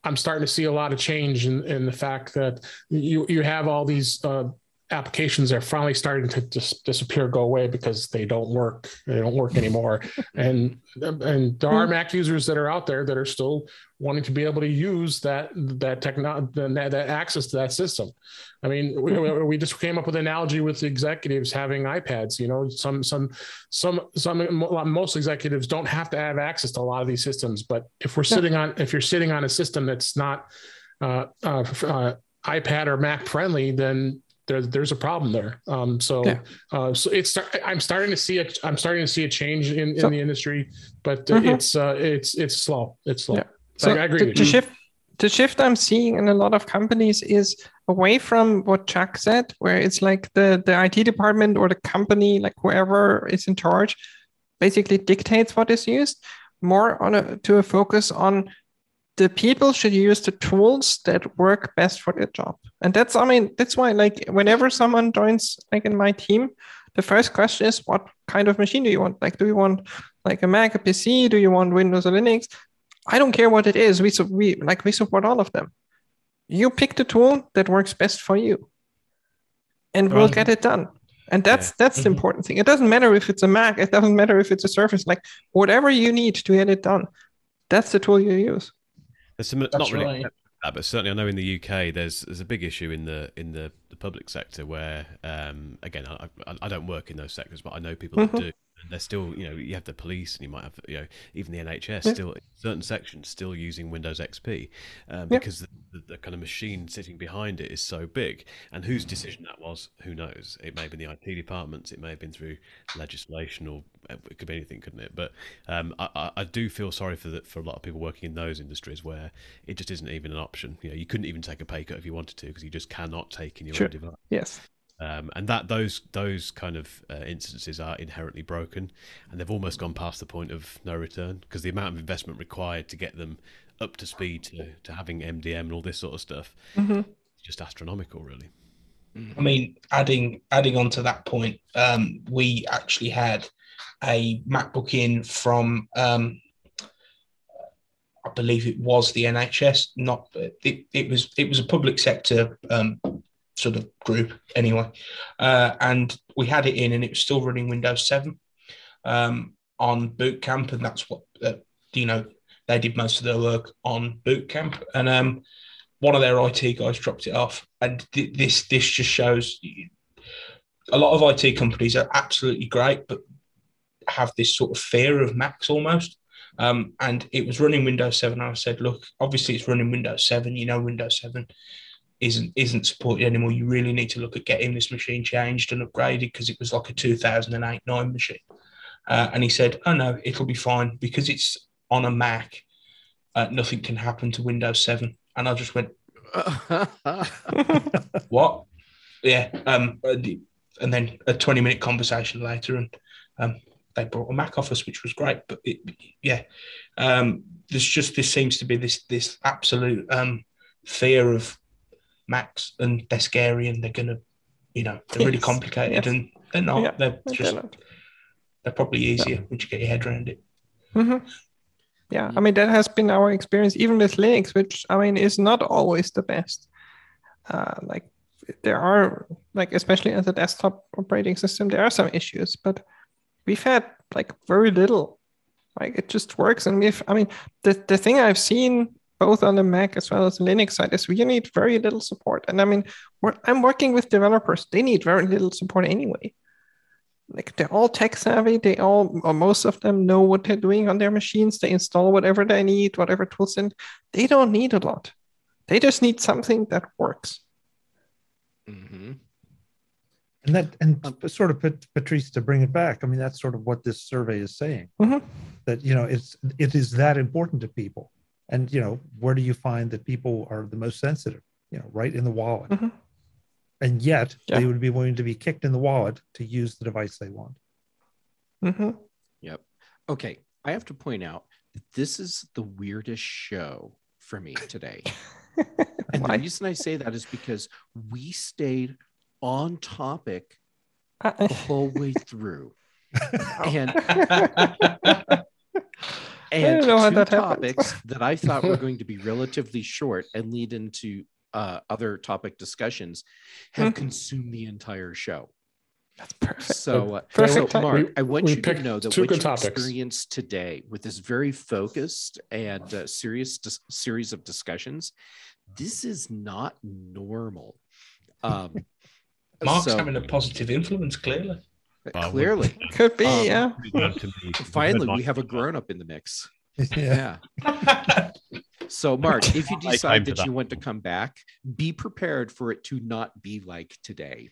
I'm starting to see a lot of change in, in the fact that you you have all these uh, applications that are finally starting to just disappear, go away because they don't work. They don't work anymore. and and there are Mac users that are out there that are still wanting to be able to use that that technology, that, that access to that system. I mean, we, we just came up with an analogy with executives having iPads. You know, some some some some most executives don't have to have access to a lot of these systems. But if we're sitting on if you're sitting on a system that's not uh, uh, uh, iPad or Mac friendly, then There, there's a problem there. Um, so, yeah. uh, so it's. I'm starting to see it. I'm starting to see a change in, in so, the industry, but uh, mm-hmm. it's uh, it's it's slow. It's slow. Yeah. So I, I agree. The, with the you. shift, the shift I'm seeing in a lot of companies is away from what Chuck said, where it's like the the I T department or the company, like whoever is in charge, basically dictates what is used. More on a to a focus on the people should use the tools that work best for their job. And that's, I mean, that's why, like, whenever someone joins, like in my team, the first question is, what kind of machine do you want? Like, do you want like a Mac, a P C? Do you want Windows or Linux? I don't care what it is. We, we like, we support all of them. You pick the tool that works best for you and we'll get it done. And that's, yeah. that's the important thing. It doesn't matter if it's a Mac. It doesn't matter if it's a Surface, like whatever you need to get it done. That's the tool you use. There's some, not really, right. that, but certainly I know in the U K there's there's a big issue in the in the, the public sector where um, again I, I don't work in those sectors, but I know people mm-hmm. that do. And they're still, you know, you have the police and you might have, you know, even the N H S yeah. still, certain sections still using Windows X P um, yeah. because the, the, the kind of machine sitting behind it is so big. And whose decision that was, who knows? It may have been the I T departments, it may have been through legislation, or it could be anything, couldn't it? But um, I, I do feel sorry for the, for a lot of people working in those industries where it just isn't even an option. You know, you couldn't even take a pay cut if you wanted to because you just cannot take in your sure. own device. Yes. Um, and that those those kind of uh, instances are inherently broken, and they've almost gone past the point of no return because the amount of investment required to get them up to speed to, to having M D M and all this sort of stuff mm-hmm. is just astronomical, really. I mean, adding adding on to that point, um, we actually had a MacBook in from, um, I believe it was the N H S. Not it, it was it was a public sector. Um, sort of group anyway. Uh, and we had it in and it was still running Windows seven um, on Boot Camp. And that's what, uh, you know, they did most of their work on Boot Camp. And um, one of their I T guys dropped it off. And th- this, this just shows a lot of I T companies are absolutely great, but have this sort of fear of Macs almost. Um, and it was running Windows seven. And I said, look, obviously it's running Windows seven, you know, Windows seven isn't isn't supported anymore. You really need to look at getting this machine changed and upgraded because it was like a two thousand eight nine machine. Uh, and he said, oh no, it'll be fine because it's on a Mac. Uh, nothing can happen to Windows seven. And I just went, what? Yeah. Um, and then a twenty minute conversation later and um, they brought a Mac office, which was great. But it, yeah, um, there's just, this seems to be this, this absolute um, fear of Macs, and they're scary and they're gonna, you know, they're really yes. complicated yes. and they're not. Yeah, they're just they're, they're probably easier yeah. once you get your head around it. Mm-hmm. Yeah, I mean that has been our experience, even with Linux, which I mean is not always the best. Uh, like there are, like especially as a desktop operating system, there are some issues, but we've had like very little. Like it just works, and we've. I mean, the the thing I've seen, both on the Mac as well as the Linux side, is we need very little support. And I mean, we're, I'm working with developers. They need very little support anyway. Like they're all tech savvy. They all, or most of them know what they're doing on their machines. They install whatever they need, whatever tools in. They don't need a lot. They just need something that works. Mm-hmm. And that, and sort of, Patrice, to bring it back, I mean, that's sort of what this survey is saying. Mm-hmm. That, you know, it's it is that important to people. And, you know, where do you find that people are the most sensitive? You know, right in the wallet. Mm-hmm. And yet yeah. they would be willing to be kicked in the wallet to use the device they want. Mm-hmm. Yep. Okay. I have to point out that this is the weirdest show for me today. And the reason I say that is because we stayed on topic the whole way through. And And don't know how two that happened. topics that I thought were going to be relatively short and lead into uh, other topic discussions have Mhm. consumed the entire show. That's perfect. So, uh, Perfect so time. Mark, We- I want we you to picked know that two what good you topics. experienced today with this very focused and uh, serious dis- series of discussions, this is not normal. Um, Mark's so having a positive influence, clearly. I clearly, Could be, Um, yeah. To me, finally, we my- have a grown-up in the mix. Yeah. Yeah. So, Mark, if you I decide came to that that. you want to come back, be prepared for it to not be like today.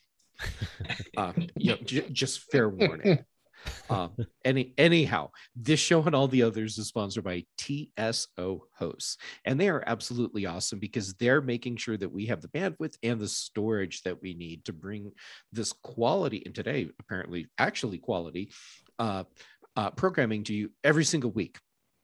Uh, you know, j- just fair warning. Um, any anyhow, this show and all the others is sponsored by T S O Hosts, and they are absolutely awesome because they're making sure that we have the bandwidth and the storage that we need to bring this quality, and today apparently actually quality uh, uh, programming to you every single week.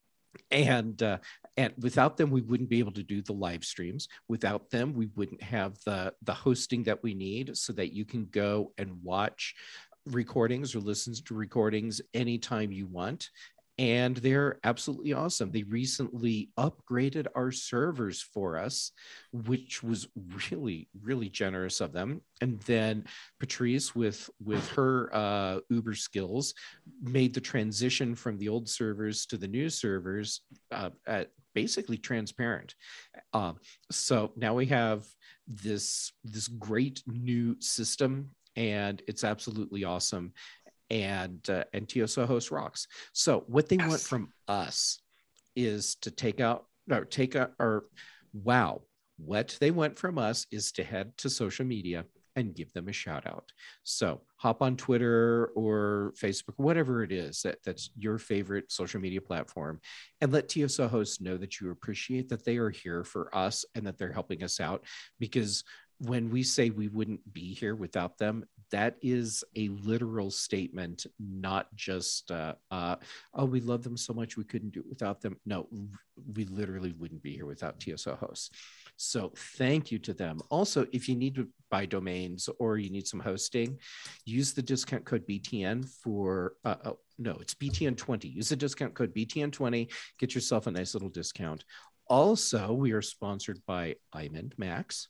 And uh, and without them, we wouldn't be able to do the live streams. Without them, we wouldn't have the the hosting that we need so that you can go and watch recordings or listen to recordings anytime you want. And they're absolutely awesome. They recently upgraded our servers for us, which was really, really generous of them. And then Patrice, with with her uh, Uber skills, made the transition from the old servers to the new servers uh, at basically transparent. Um, so now we have this this great new system, and it's absolutely awesome. And uh, and T S O Host rocks. So what they want Yes. from us is to take out or take out or wow, what they want from us is to head to social media and give them a shout out. So hop on Twitter or Facebook, whatever it is that, that's your favorite social media platform, and let T S O Hosts know that you appreciate that they are here for us and that they're helping us out. Because when we say we wouldn't be here without them, that is a literal statement, not just, uh, uh, oh, we love them so much we couldn't do it without them. No, we literally wouldn't be here without T S O Hosts. So thank you to them. Also, if you need to buy domains or you need some hosting, use the discount code B T N for, uh, oh, no, it's B T N twenty. Use the discount code B T N twenty, get yourself a nice little discount. Also, we are sponsored by iMend Max.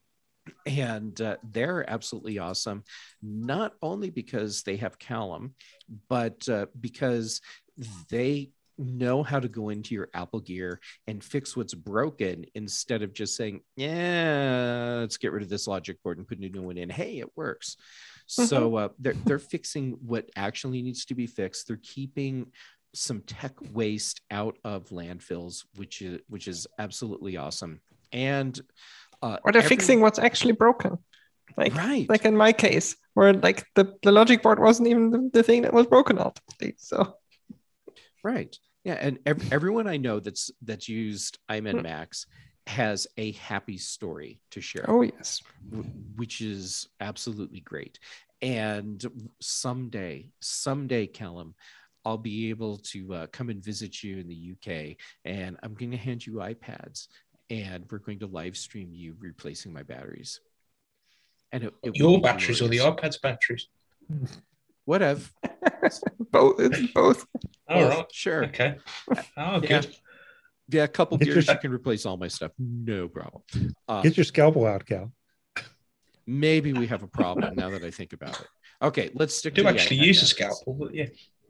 And uh, they're absolutely awesome, not only because they have Callum, but uh, because they know how to go into your Apple Gear and fix what's broken instead of just saying, yeah, let's get rid of this logic board and put a new one in. Hey, it works. So uh, they're, they're fixing what actually needs to be fixed. They're keeping some tech waste out of landfills, which is, which is absolutely awesome. And Uh, Or they're every- fixing what's actually broken. Like, right. like in my case, where like the, the logic board wasn't even the, the thing that was broken ultimately. So Right. Yeah. And ev- everyone I know that's that's used iMend Hmm. Max has a happy story to share, oh yes. w- which is absolutely great. And someday, someday, Callum, I'll be able to uh, come and visit you in the U K, and I'm going to hand you iPads, and we're going to live stream you replacing my batteries. And it, it will Your be batteries or the glorious. iPad's batteries? Whatever. both it's both. All Well, right. Sure. Okay. Oh, Yeah. good. Yeah, a couple Get your- beers, you can replace all my stuff. No problem. Uh, Get your scalpel out, Cal. maybe we have a problem now that I think about it. Okay, let's stick I do to the actually iPad use a batteries. scalpel, but yeah.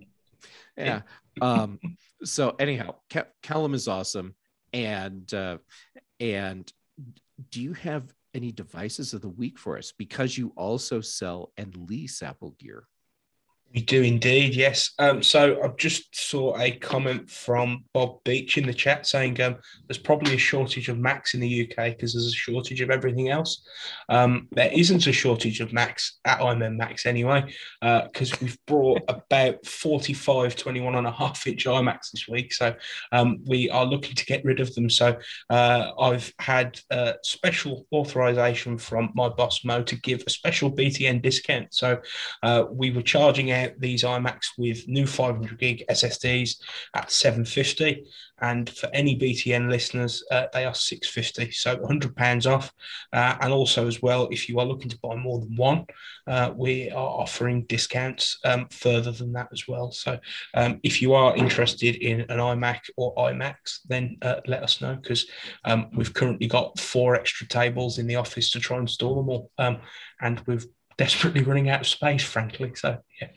Yeah. Um, so anyhow, Ca- Callum is awesome. And uh, and do you have any devices of the week for us? Because you also sell and lease Apple Gear. We do indeed, yes. Um, so I've just saw a comment from Bob Beach in the chat saying um, there's probably a shortage of Macs in the U K because there's a shortage of everything else. Um, there isn't a shortage of Macs at iMend Max anyway, because uh, we've brought about forty-five twenty-one and a half inch iMacs this week. So um, we are looking to get rid of them. So uh, I've had uh, special authorization from my boss Mo to give a special B T N discount. So uh, we were charging out out these iMacs with new five hundred gig S S Ds at seven fifty, and for any B T N listeners, uh, they are six fifty, so one hundred pounds off. Uh, and also as well, if you are looking to buy more than one, uh, we are offering discounts um, further than that as well. So um, if you are interested in an iMac or iMacs, then uh, let us know, because um, we've currently got four extra tables in the office to try and store them all, um, and we're desperately running out of space, frankly. So yeah,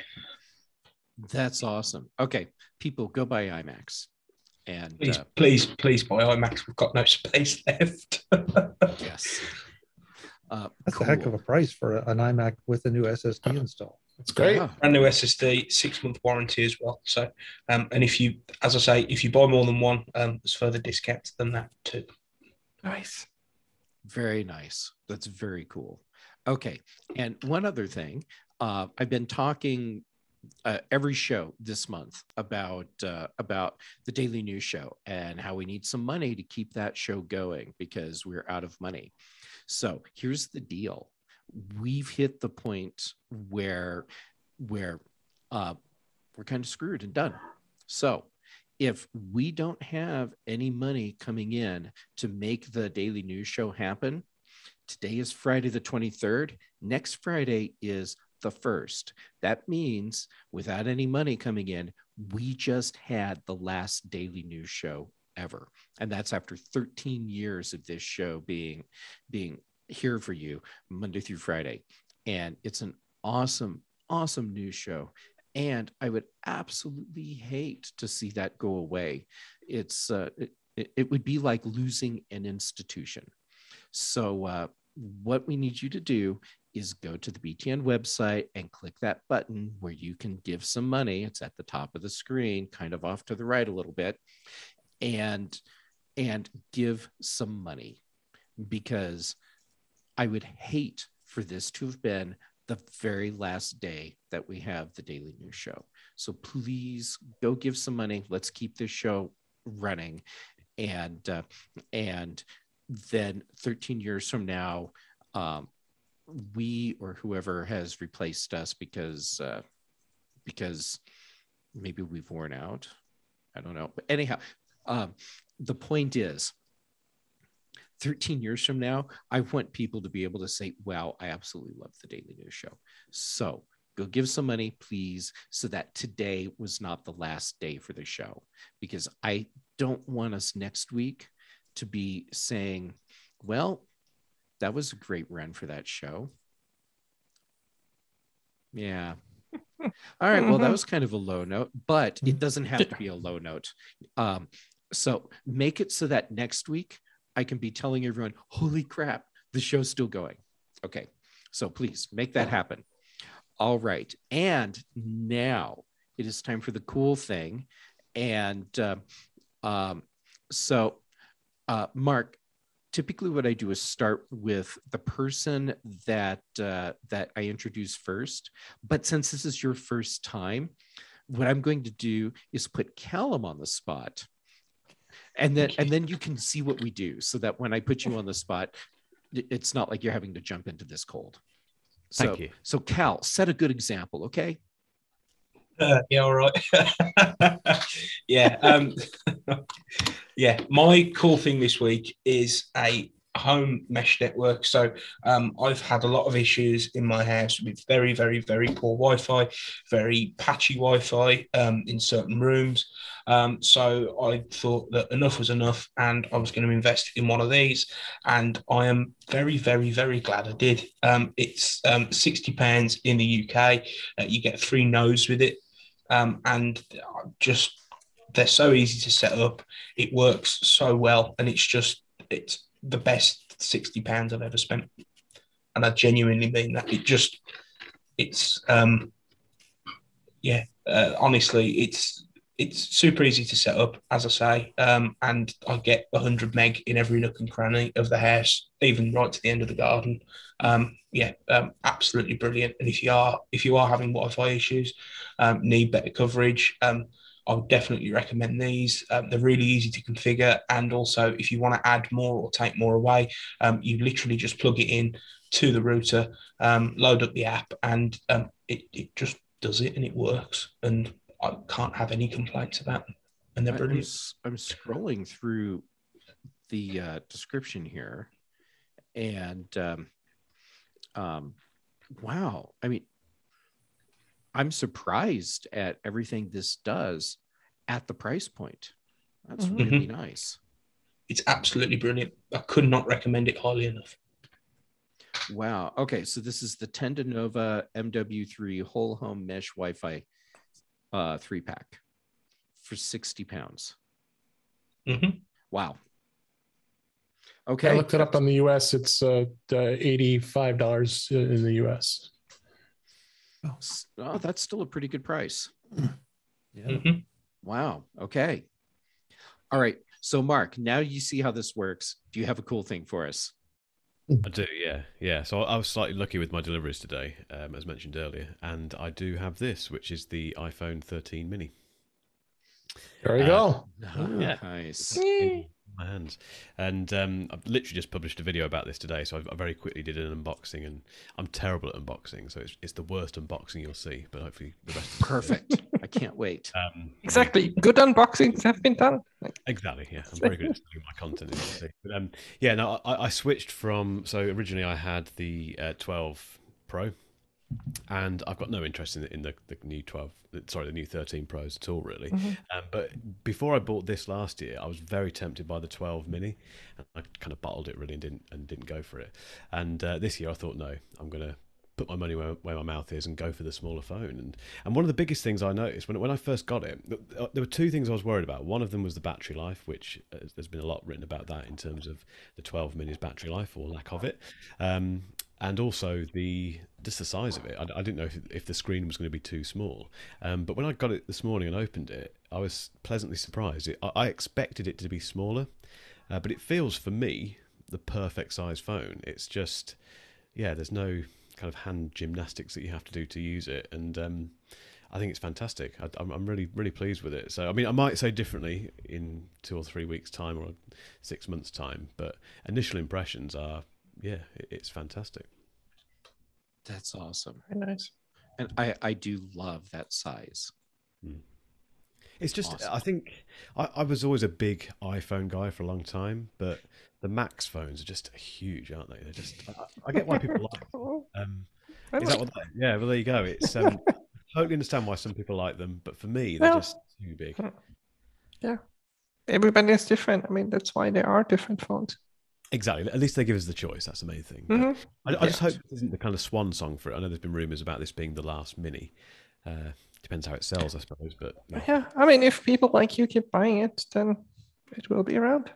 that's awesome. Okay, people, go buy iMacs. And please, uh, please, please buy iMacs. We've got no space left. yes, uh, That's cool. a heck of a price for an iMac with a new S S D installed. That's great. Yeah. Brand new S S D, six month warranty as well. So, um, and if you, as I say, if you buy more than one, um, there's further discounts than that too. Nice. Very nice. That's very cool. Okay, and one other thing, uh, I've been talking uh, every show this month about uh, about the Daily News Show and how we need some money to keep that show going because we're out of money. So here's the deal: we've hit the point where where uh, we're kind of screwed and done. So if we don't have any money coming in to make the Daily News Show happen, today is Friday the twenty-third. Next Friday is the first. That means without any money coming in, we just had the last Daily News Show ever. And that's after thirteen years of this show being, being here for you Monday through Friday. And it's an awesome, awesome news show. And I would absolutely hate to see that go away. It's uh, it, it would be like losing an institution. So uh, what we need you to do is go to the B T N website and click that button where you can give some money. It's at the top of the screen, kind of off to the right a little bit, and and give some money, because I would hate for this to have been the very last day that we have the Daily News Show. So please go give some money. Let's keep this show running. And, uh, and then thirteen years from now, um, we or whoever has replaced us because, uh, because maybe we've worn out. I don't know. But anyhow, um, the point is, thirteen years from now, I want people to be able to say, wow, I absolutely love the Daily News Show. So go give some money, please, so that today was not the last day for the show, because I don't want us next week to be saying, well, that was a great run for that show. Yeah. All right. Well, that was kind of a low note, but it doesn't have to be a low note. Um, so make it so that next week I can be telling everyone, holy crap, the show's still going. Okay. So please make that happen. All right. And now it is time for the cool thing. And uh, um, so, uh, Mark, typically what I do is start with the person that uh, that I introduce first. But since this is your first time, what I'm going to do is put Callum on the spot. And then, and then you can see what we do, so that when I put you on the spot, it's not like you're having to jump into this cold. So, Thank you. So Cal, set a good example, okay? Uh, yeah, all right. yeah. Um, yeah. My cool thing this week is a home mesh network. So um, I've had a lot of issues in my house with very, very, very poor Wi-Fi, very patchy Wi-Fi um, in certain rooms. Um, so I thought that enough was enough, and I was going to invest in one of these. And I am very, very, very glad I did. Um, it's um, sixty pounds in the U K. Uh, you get three nodes with it. Um, and just, they're so easy to set up. It works so well. And it's just, it's the best sixty pounds I've ever spent. And I genuinely mean that. It just, it's, um, yeah, uh, honestly, it's, it's super easy to set up, as I say, um, and I get one hundred meg in every nook and cranny of the house, even right to the end of the garden. Um, yeah, um, absolutely brilliant. And if you are if you are having Wi-Fi issues, um, need better coverage, um, I would definitely recommend these. Um, they're really easy to configure, and also if you want to add more or take more away, um, you literally just plug it in to the router, um, load up the app, and um, it, it just does it and it works, and I can't have any complaints about them. And they're I- brilliant. I'm, I'm scrolling through the uh, description here, and um, um, wow, I mean, I'm surprised at everything this does at the price point. That's Mhm. really nice. It's absolutely brilliant. I could not recommend it highly enough. Wow. Okay, so this is the Tendonova M W three whole home mesh Wi-Fi uh, three pack for sixty pounds. Mhm. Wow. I Okay. looked it up on the U S. It's uh, eighty-five dollars in the U S. Oh, that's still a pretty good price. Yeah. Mhm. Wow. Okay. All right. So, Mark, now you see how this works. Do you have a cool thing for us? I do, yeah, yeah. So I was slightly lucky with my deliveries today, um, as mentioned earlier, and I do have this, which is the iPhone thirteen mini. There you Uh, go. Yeah. Nice. In my hands, and um, I've literally just published a video about this today, so I've, I very quickly did an unboxing, and I'm terrible at unboxing, so it's, it's the worst unboxing you'll see, but hopefully the rest. Perfect. I can't wait. Um, Exactly. Good unboxings have been done. Like, Exactly, yeah. I'm very good at selling my content. As you see. But, um, yeah, no, I, I switched from. So originally I had the uh, twelve Pro, and I've got no interest in the, in the, the new twelve. Sorry, the new thirteen Pros at all, really. Mhm. Um, but before I bought this last year, I was very tempted by the twelve Mini, and I kind of bottled it really and didn't and didn't go for it. And uh, this year I thought, no, I'm gonna put my money where, where my mouth is and go for the smaller phone. And and one of the biggest things I noticed when when I first got it, there were two things I was worried about. One of them was the battery life, which uh, there's been a lot written about that in terms of the twelve Mini's battery life or lack of it. Um, and also the just the size of it. I, I didn't know if, if the screen was going to be too small. Um, but when I got it this morning and opened it, I was pleasantly surprised. It, I, I expected it to be smaller, uh, but it feels for me the perfect size phone. It's just, yeah, there's no kind of hand gymnastics that you have to do to use it, and um, I think it's fantastic. I, I'm, I'm really, really pleased with it. So, I mean, I might say differently in two or three weeks' time or six months' time, but initial impressions are, yeah, it, it's fantastic. That's awesome. very nice. And I, I do love that size. It's just, Awesome. I think, I, I was always a big iPhone guy for a long time, but the Max phones are just huge, aren't they? They're just, I, I get why people like them. Um, I is that like- what? They, yeah, well, there you go. It's um, I totally understand why some people like them, but for me, they're Well- just too big. Everybody is different. I mean, that's why there are different phones. Exactly. At least they give us the choice. That's the main thing. But Mhm. I, I just Yeah. hope this isn't the kind of swan song for it. I know there's been rumours about this being the last Mini. Uh, depends how it sells, I suppose. But yeah. Yeah, I mean, if people like you keep buying it, then it will be around.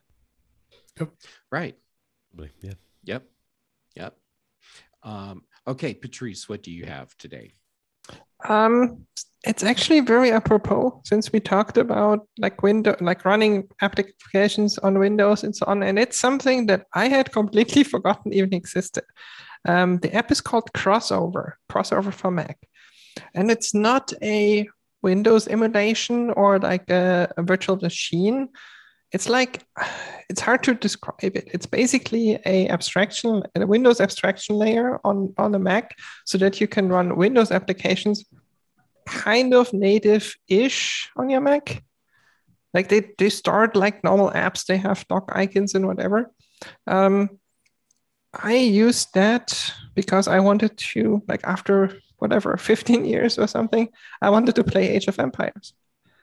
Right. Probably, yeah. Yep. Yep. Um, okay, Patrice, what do you have today? Um, it's actually very apropos since we talked about like window, like running applications on Windows and so on, and it's something that I had completely forgotten even existed. Um, the app is called Crossover, Crossover for Mac, and it's not a Windows emulation or like a, a virtual machine. It's like it's hard to describe it. It's basically a abstraction, a Windows abstraction layer on on a Mac, so that you can run Windows applications kind of native-ish on your Mac. Like they, they start like normal apps, they have dock icons and whatever. Um, I used that because I wanted to, like after whatever, fifteen years or something, I wanted to play Age of Empires.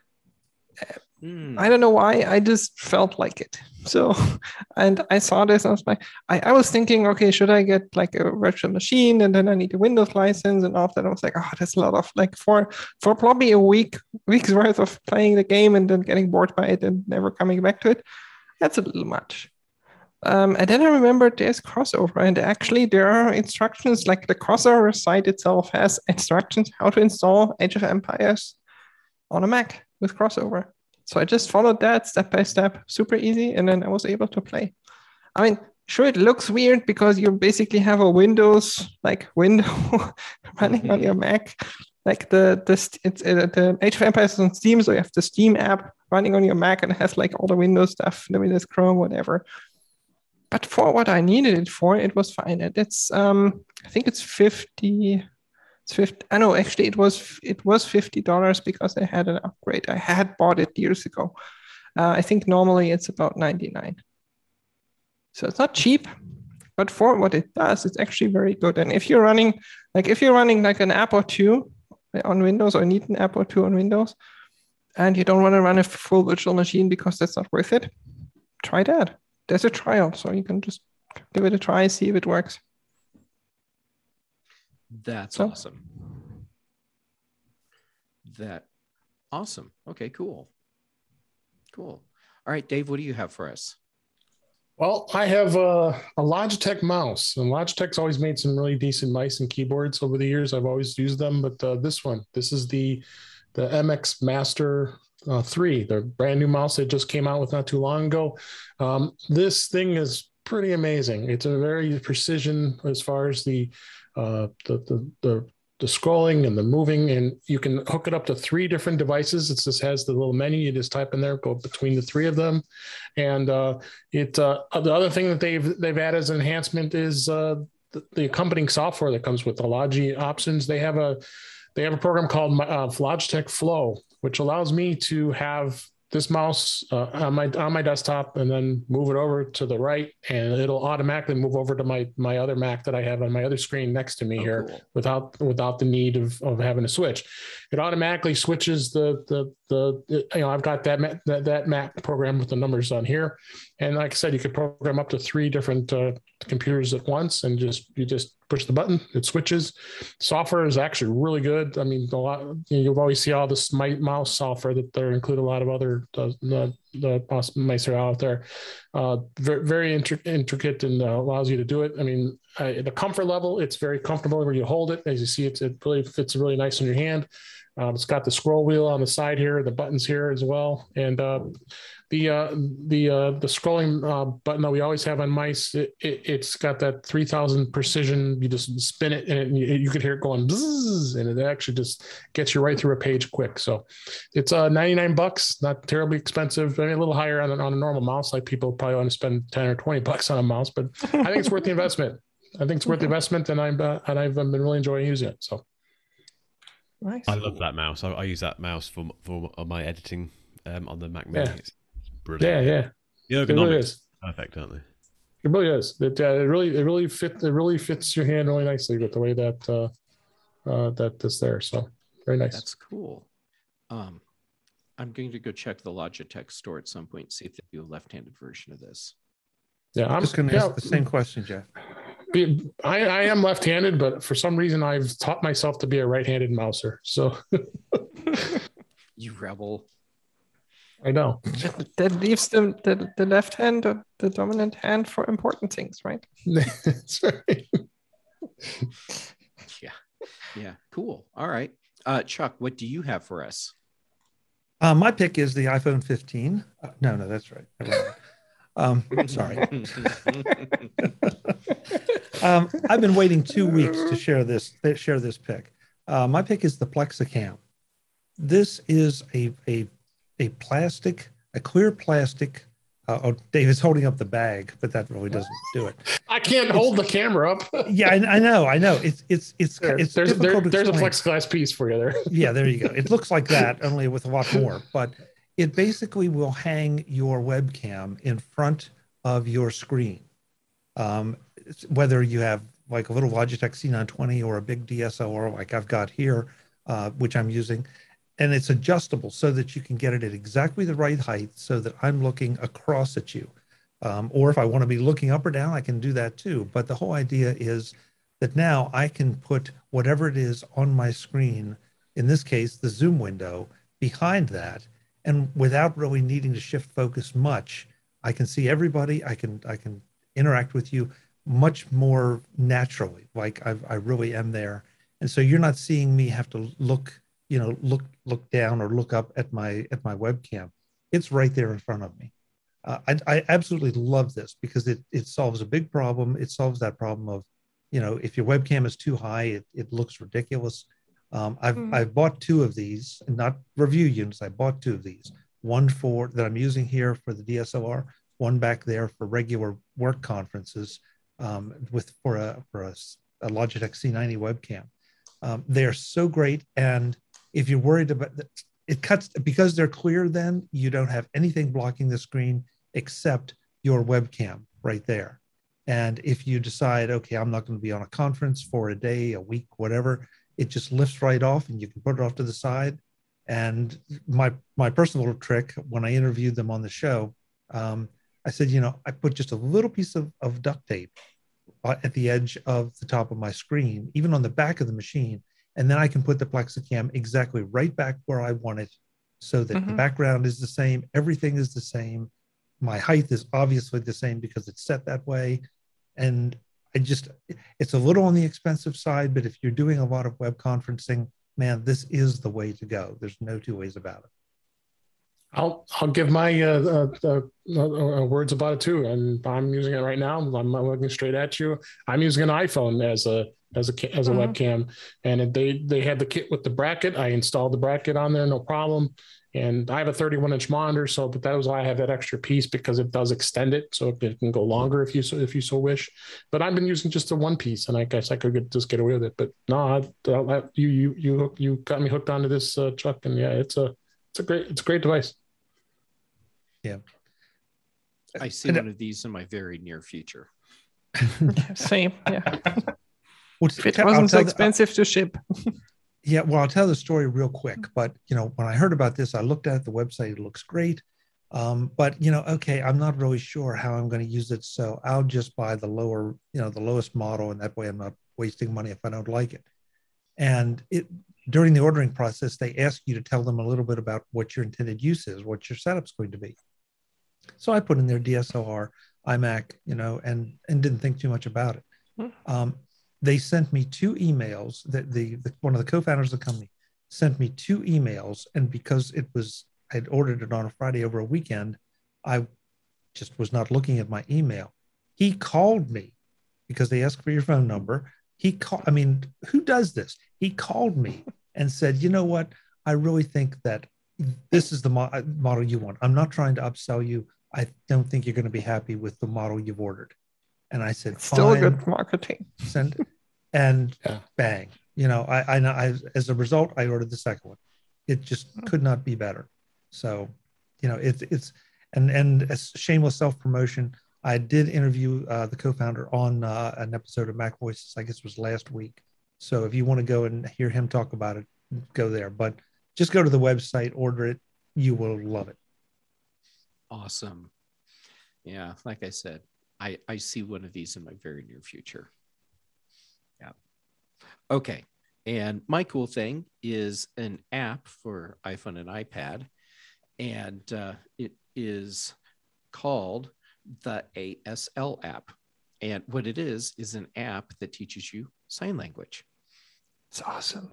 Hmm. I don't know why, I just felt like it. So, and I saw this and I was like, I, I was thinking, okay, should I get like a virtual machine and then I need a Windows license and all of that. I was like, oh, that's a lot of like for, for probably a week, week's worth of playing the game and then getting bored by it and never coming back to it. That's a little much. Um, and then I remembered there's crossover, and actually there are instructions, like the crossover site itself has instructions how to install Age of Empires on a Mac with crossover. So I just followed that step by step, super easy, and then I was able to play. I mean, sure, it looks weird because you basically have a Windows like window running on your Mac. Like the the it's uh, the Age of Empires is on Steam, so you have the Steam app running on your Mac, and it has like all the Windows stuff, the Windows Chrome, whatever. But for what I needed it for, it was fine. And it's um, I think it's fifty, It's fifty. I know actually it was it was fifty dollars because I had an upgrade. I had bought it years ago. Uh, I think normally it's about ninety-nine. So it's not cheap, but for what it does, it's actually very good. And if you're running like if you're running like an app or two on Windows, or need an app or two on Windows, and you don't want to run a full virtual machine because that's not worth it, try that. There's a trial, so you can just give it a try, see if it works. That's So- awesome. That awesome. Okay, cool. Cool. All right, Dave, what do you have for us? Well, I have a, a Logitech mouse, and Logitech's always made some really decent mice and keyboards over the years. I've always used them, but uh, this one, this is the the M X Master uh, three, the brand new mouse that just came out with not too long ago. Um, this thing is pretty amazing. It's a very precision as far as the uh, the, the the the scrolling and the moving, and you can hook it up to three different devices. It just has the little menu. You just type in there, go between the three of them. And uh, it uh, the other thing that they've they've added as an enhancement is uh, the, the accompanying software that comes with the Logi options. They have a they have a program called uh, Logitech Flow, which allows me to have this mouse uh, on my on my desktop and then move it over to the right, and it'll automatically move over to my my other Mac that I have on my other screen next to me Oh, here cool. without without the need of, of having to switch. It automatically switches the the the you know I've got that Mac, that, that Mac program with the numbers on here, and like I said, you could program up to three different uh, computers at once, and just you just push the button, it switches. Software is actually really good. I mean, a lot you know, you'll always see all this mouse software that there include a lot of other uh, the the mice are out there. Uh, very very intricate and uh, allows you to do it. I mean, I, the comfort level, it's very comfortable when you hold it. As you see, it's, it really fits really nice in your hand. Um, it's got the scroll wheel on the side here, the buttons here as well, and uh, the uh, the uh, the scrolling uh, button that we always have on mice. It, it, it's got that three thousand precision. You just spin it, and it, you, you could hear it going bzzz, and it actually just gets you right through a page quick. So it's uh, ninety-nine bucks, not terribly expensive. I mean, a little higher on, on a normal mouse. Like people probably want to spend ten or twenty bucks on a mouse, but I think it's worth the investment. I think it's worth the investment, and I'm uh, and I've been really enjoying using it. So. Nice. I love that mouse. I, I use that mouse for for my editing um, on the Mac Mini. Yeah. It's brilliant. Yeah, yeah. The It really ergonomics is. perfect, aren't they? It really is. It, uh, it really, it really fit. It really fits your hand really nicely with the way that uh, uh, that is there. So very nice. That's cool. Um, I'm going to go check the Logitech store at some point and see if they do a left-handed version of this. yeah, I'm I'm just going to yeah, ask the same question, Jeff. be- I, I am left-handed, but for some reason I've taught myself to be a right-handed mouser. So You rebel. I know. That, that leaves the, the, the left hand, the, the dominant hand, for important things, right? That's right. Yeah. Yeah. Cool. All right. Uh, Chuck, what do you have for us? Uh, my pick is the iPhone fifteen. Uh, no, no, that's right. Never mind. Um, sorry. um, I've been waiting two weeks to share this share this pick. Uh, my pick is the Plexicam. This is a a a plastic, a clear plastic. Uh, oh, David's holding up the bag, but that really doesn't do it. I can't hold the camera up. Yeah, I, I know, I know. It's it's it's There, it's there's there, difficult to there's a explain. plexiglass piece for you there. Yeah, there you go. It looks like that, only with a lot more. But it basically will hang your webcam in front of your screen. Um, it's- whether you have like a little Logitech C nine twenty or a big D S L R like I've got here, uh, which I'm using, and it's adjustable so that you can get it at exactly the right height so that I'm looking across at you. Um, or if I want to be looking up or down, I can do that too. But the whole idea is that now I can put whatever it is on my screen, in this case, the Zoom window, behind that. And without really needing to shift focus much, I can see everybody. I can I can interact with you much more naturally, like I've, I really am there. And so you're not seeing me have to look, you know, look look down or look up at my at my webcam. It's right there in front of me. Uh, I, I absolutely love this because it it solves a big problem. It solves that problem of, you know, if your webcam is too high, it, it looks ridiculous. Um, I've Mhm. I've bought two of these, and not review units. I bought two of these. One for that I'm using here for the D S L R. One back there for regular work conferences, um, with for a for a, a Logitech C ninety webcam. Um, they are so great. And if you're worried about it, it cuts because they're clear, then you don't have anything blocking the screen except your webcam right there. And if you decide, okay, I'm not going to be on a conference for a day, a week, whatever, it just lifts right off and you can put it off to the side. And my my personal trick when I interviewed them on the show, um, I said, you know, I put just a little piece of, of duct tape at the edge of the top of my screen, even on the back of the machine. And then I can put the Plexicam exactly right back where I want it so that mm-hmm. the background is the same. Everything is the same. My height is obviously the same because it's set that way. And I just, it's a little on the expensive side, but if you're doing a lot of web conferencing, man, this is the way to go. There's no two ways about it. I'll I'll give my uh, uh, uh, uh, words about it too, and I'm using it right now. I'm looking straight at you. I'm using an iPhone as a as a as a mm-hmm. webcam, and they they had the kit with the bracket. I installed the bracket on there, no problem. And I have a thirty-one inch monitor, so but that was why I have that extra piece because it does extend it, so it can go longer if you so if you so wish. But I've been using just the one piece, and I guess I could get, just get away with it. But no, I, I, you you you you got me hooked onto this, uh, Chuck, and yeah, it's a it's a great it's a great device. Yeah, I see and one of these in my very near future. Same, yeah. Well, if it wasn't so expensive the, to ship. Yeah, well, I'll tell the story real quick. But you know, when I heard about this, I looked at the website. It looks great, um, but you know, okay, I'm not really sure how I'm going to use it, so I'll just buy the lower, you know, the lowest model, and that way I'm not wasting money if I don't like it. And it during the ordering process, they ask you to tell them a little bit about what your intended use is, what your setup's going to be. So I put in their D S L R, iMac, you know, and and didn't think too much about it. Um, they sent me two emails. That the, the one of the co-founders of the company sent me two emails, and because it was I'd ordered it on a Friday over a weekend, I just was not looking at my email. He called me because they asked for your phone number. He called. I mean, who does this? He called me and said, you know what? I really think that this is the mo- model you want. I'm not trying to upsell you. I don't think you're going to be happy with the model you've ordered. And I said, still fine, good marketing. Send it. And yeah. Bang, you know, I, I, I, as a result, I ordered the second one. It just could not be better. So, you know, it's, it's, and, and as shameless self-promotion, I did interview uh, the co-founder on uh, an episode of Mac Voices, I guess it was last week. So if you want to go and hear him talk about it, go there. But just go to the website, order it. You will love it. Awesome. Yeah, like I said, I, I see one of these in my very near future. Yeah. Okay. And my cool thing is an app for iPhone and iPad. And uh, it is called the A S L app. And what it is, is an app that teaches you sign language. It's awesome.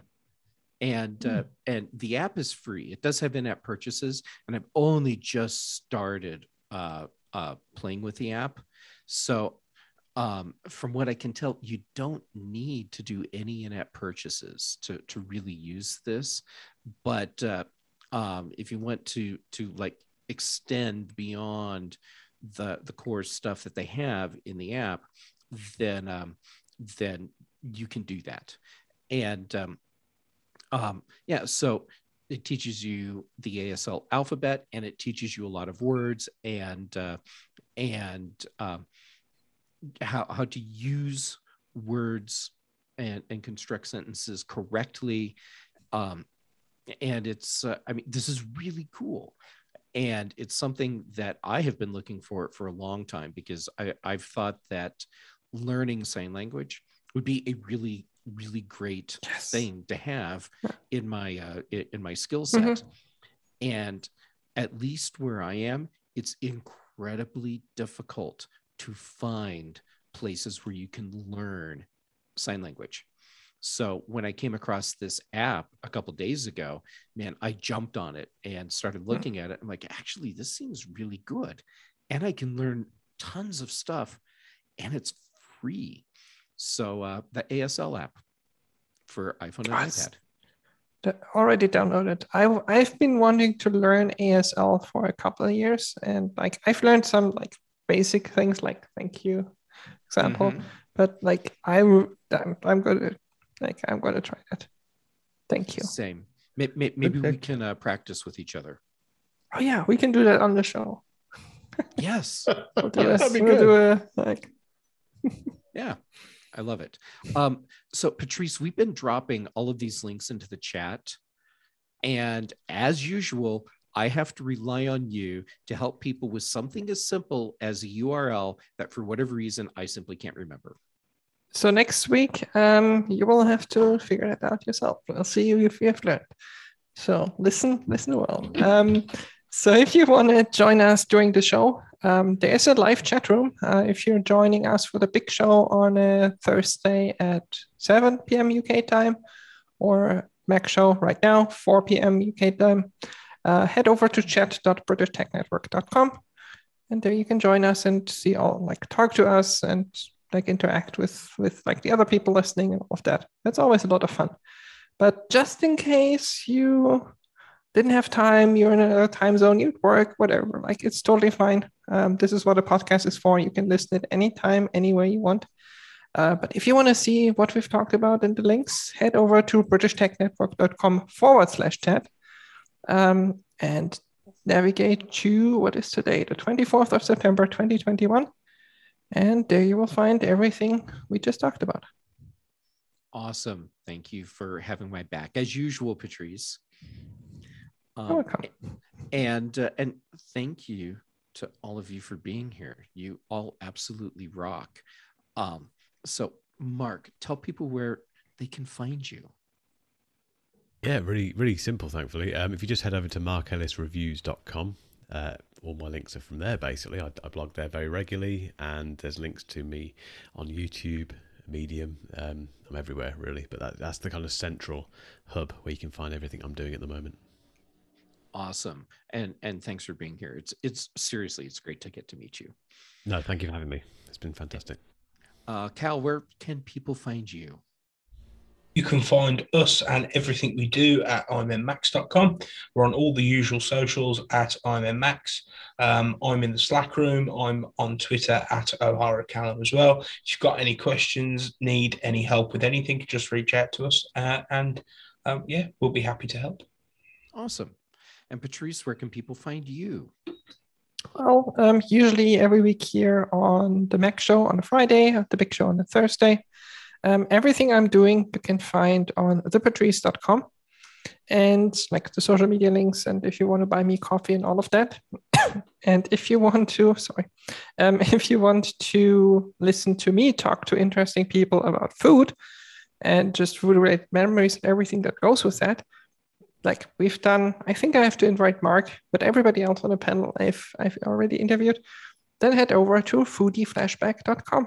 And uh, and the app is free. It does have in-app purchases, and I've only just started uh, uh, playing with the app. So um, from what I can tell, you don't need to do any in-app purchases to to really use this. But uh, um, if you want to to like extend beyond the the core stuff that they have in the app, then um, then you can do that. And um, Um, yeah, so it teaches you the A S L alphabet, and it teaches you a lot of words and uh, and um, how how to use words and, and construct sentences correctly. Um, and it's, uh, I mean, this is really cool. And it's something that I have been looking for for a long time, because I, I've thought that learning sign language would be a really really great yes. thing to have in my uh, in my skill set. Mm-hmm. And at least where I am, it's incredibly difficult to find places where you can learn sign language. So when I came across this app a couple of days ago, man, I jumped on it and started looking mm-hmm. at it. I'm like, actually, this seems really good, and I can learn tons of stuff, and it's free. So uh, the A S L app for iPhone and iPad. Already downloaded. I I've been wanting to learn A S L for a couple of years, and like I've learned some like basic things like thank you, example. Mm-hmm. But like I I'm, I'm good. Like, I'm going to try that. Thank you. Same. Maybe, maybe we can uh, practice with each other. Oh yeah, we can do that on the show. Yes. We'll do, That'd a, be we'll good. do a like. Yeah, I love it. Um, so Patrice, we've been dropping all of these links into the chat. And as usual, I have to rely on you to help people with something as simple as a U R L that for whatever reason, I simply can't remember. So next week, um, you will have to figure it out yourself. I'll see you if you have learned. So listen, listen well. Um, so if you want to join us during the show, um, there is a live chat room. Uh, if you're joining us for the big show on a Thursday at seven p.m. U K time, or Mac show right now, four p.m. U K time, uh, head over to chat dot british tech network dot com, and there you can join us and see all, like, talk to us and like interact with with like the other people listening and all of that. That's always a lot of fun. But just in case you didn't have time, you're in a time zone, you'd work, whatever, like, it's totally fine. Um, this is what a podcast is for. You can listen at any time, anywhere you want. Uh, but if you want to see what we've talked about in the links, head over to british tech network dot com forward slash chat um, and navigate to, what is today, the twenty-fourth of September, twenty twenty-one. And there you will find everything we just talked about. Awesome. Thank you for having my back, as usual, Patrice. Um, You're welcome. And, uh, and thank you to all of you for being here. You all absolutely rock. Um, so, Mark, tell people where they can find you. Yeah, really, really simple, thankfully. Um, if you just head over to mark ellis reviews dot com, uh, all my links are from there, basically. I, I blog there very regularly, and there's links to me on YouTube, Medium. Um, I'm everywhere, really, but that, that's the kind of central hub where you can find everything I'm doing at the moment. Awesome. And and thanks for being here. It's it's seriously, it's great to get to meet you. No, thank you for having me. It's been fantastic. Uh, Cal, where can people find you? You can find us and everything we do at i m m max dot com. We're on all the usual socials at immax. Um, I'm in the Slack room. I'm on Twitter at O'Hara Callum as well. If you've got any questions, need any help with anything, just reach out to us. Uh, and um, yeah, we'll be happy to help. Awesome. And Patrice, where can people find you? Well, um, usually every week here on the Mac Show on a Friday, the Big Show on a Thursday. Um, everything I'm doing you can find on the patrice dot com, and like the social media links, and if you want to buy me coffee and all of that. And if you want to, sorry, um, if you want to listen to me talk to interesting people about food and just food-related memories and everything that goes with that, like we've done, I think I have to invite Mark, but everybody else on the panel I've, I've already interviewed, then head over to foodie flashback dot com.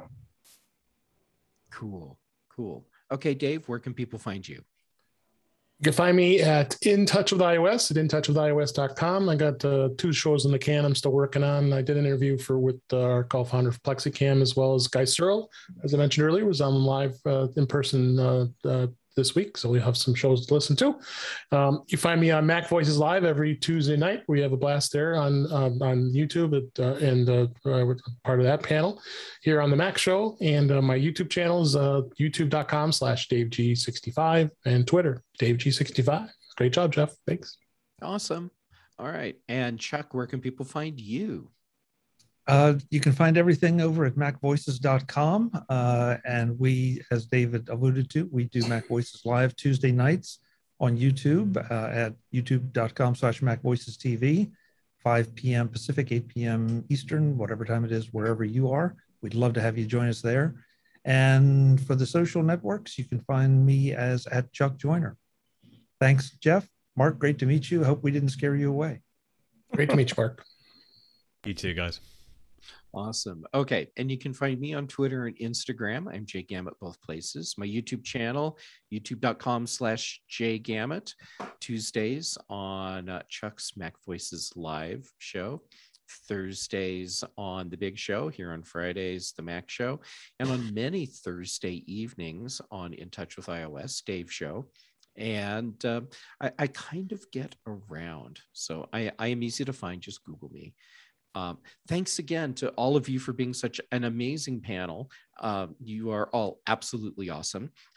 Cool. Cool. Okay, Dave, where can people find you? You can find me at In Touch with iOS at in touch with ios dot com. I got uh, two shows in the can I'm still working on. I did an interview for with uh, our co-founder of Plexicam, as well as Guy Searle, as I mentioned earlier, was on live uh, in person uh, uh, this week. So we have some shows to listen to. Um, you find me on Mac Voices Live every Tuesday night. We have a blast there on um, on YouTube at, uh, and uh, we're part of that panel here on the Mac Show. And uh, my YouTube channel is uh, youtube dot com slash Dave G sixty-five and Twitter, Dave G sixty-five. Great job, Jeff. Thanks. Awesome. All right. And Chuck, where can people find you? Uh, you can find everything over at mac voices dot com. Uh, and we, as David alluded to, we do Mac Voices Live Tuesday nights on YouTube uh, at youtube dot com slash Mac Voices T V, five p.m. Pacific, eight p.m. Eastern, whatever time it is, wherever you are. We'd love to have you join us there. And for the social networks, you can find me as at Chuck Joyner. Thanks, Jeff. Mark, great to meet you. Hope we didn't scare you away. Great to meet you, Mark. You too, guys. Awesome. Okay. And you can find me on Twitter and Instagram. I'm Jay Gamut both places. My YouTube channel, youtube dot com slash Jay Gamut. Tuesdays on uh, Chuck's Mac Voices Live show. Thursdays on The Big Show. Here on Fridays, The Mac Show. And on many Thursday evenings on In Touch with iOS, Dave Show. And uh, I, I kind of get around. So I, I am easy to find. Just Google me. Um, thanks again to all of you for being such an amazing panel. Uh, you are all absolutely awesome.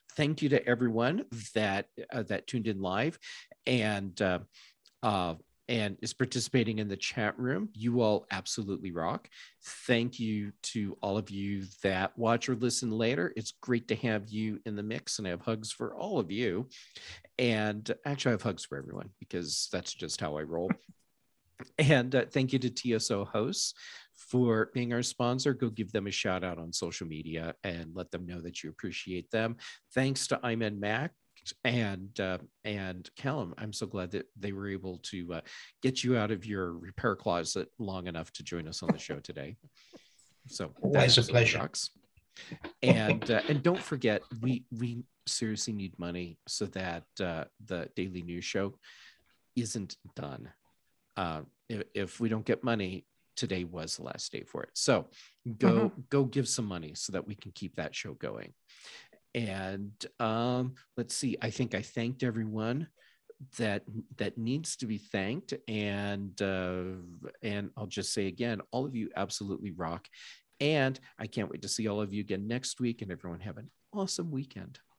thank you to everyone that uh, that tuned in live and uh, uh, and is participating in the chat room. You all absolutely rock. Thank you to all of you that watch or listen later. It's great to have you in the mix, and I have hugs for all of you. And actually, I have hugs for everyone because that's just how I roll. And uh, thank you to T S O Hosts for being our sponsor. Go give them a shout out on social media and let them know that you appreciate them. Thanks to Iman Mac and uh, and Callum. I'm so glad that they were able to uh, get you out of your repair closet long enough to join us on the show today. So always a pleasure. Rocks. And uh, and don't forget, we we seriously need money so that uh, the daily news show isn't done. Uh, if, if we don't get money, today was the last day for it. So go mm-hmm. go give some money so that we can keep that show going. And um, let's see. I think I thanked everyone that that needs to be thanked. And uh, and I'll just say again, all of you absolutely rock. And I can't wait to see all of you again next week. And everyone have an awesome weekend.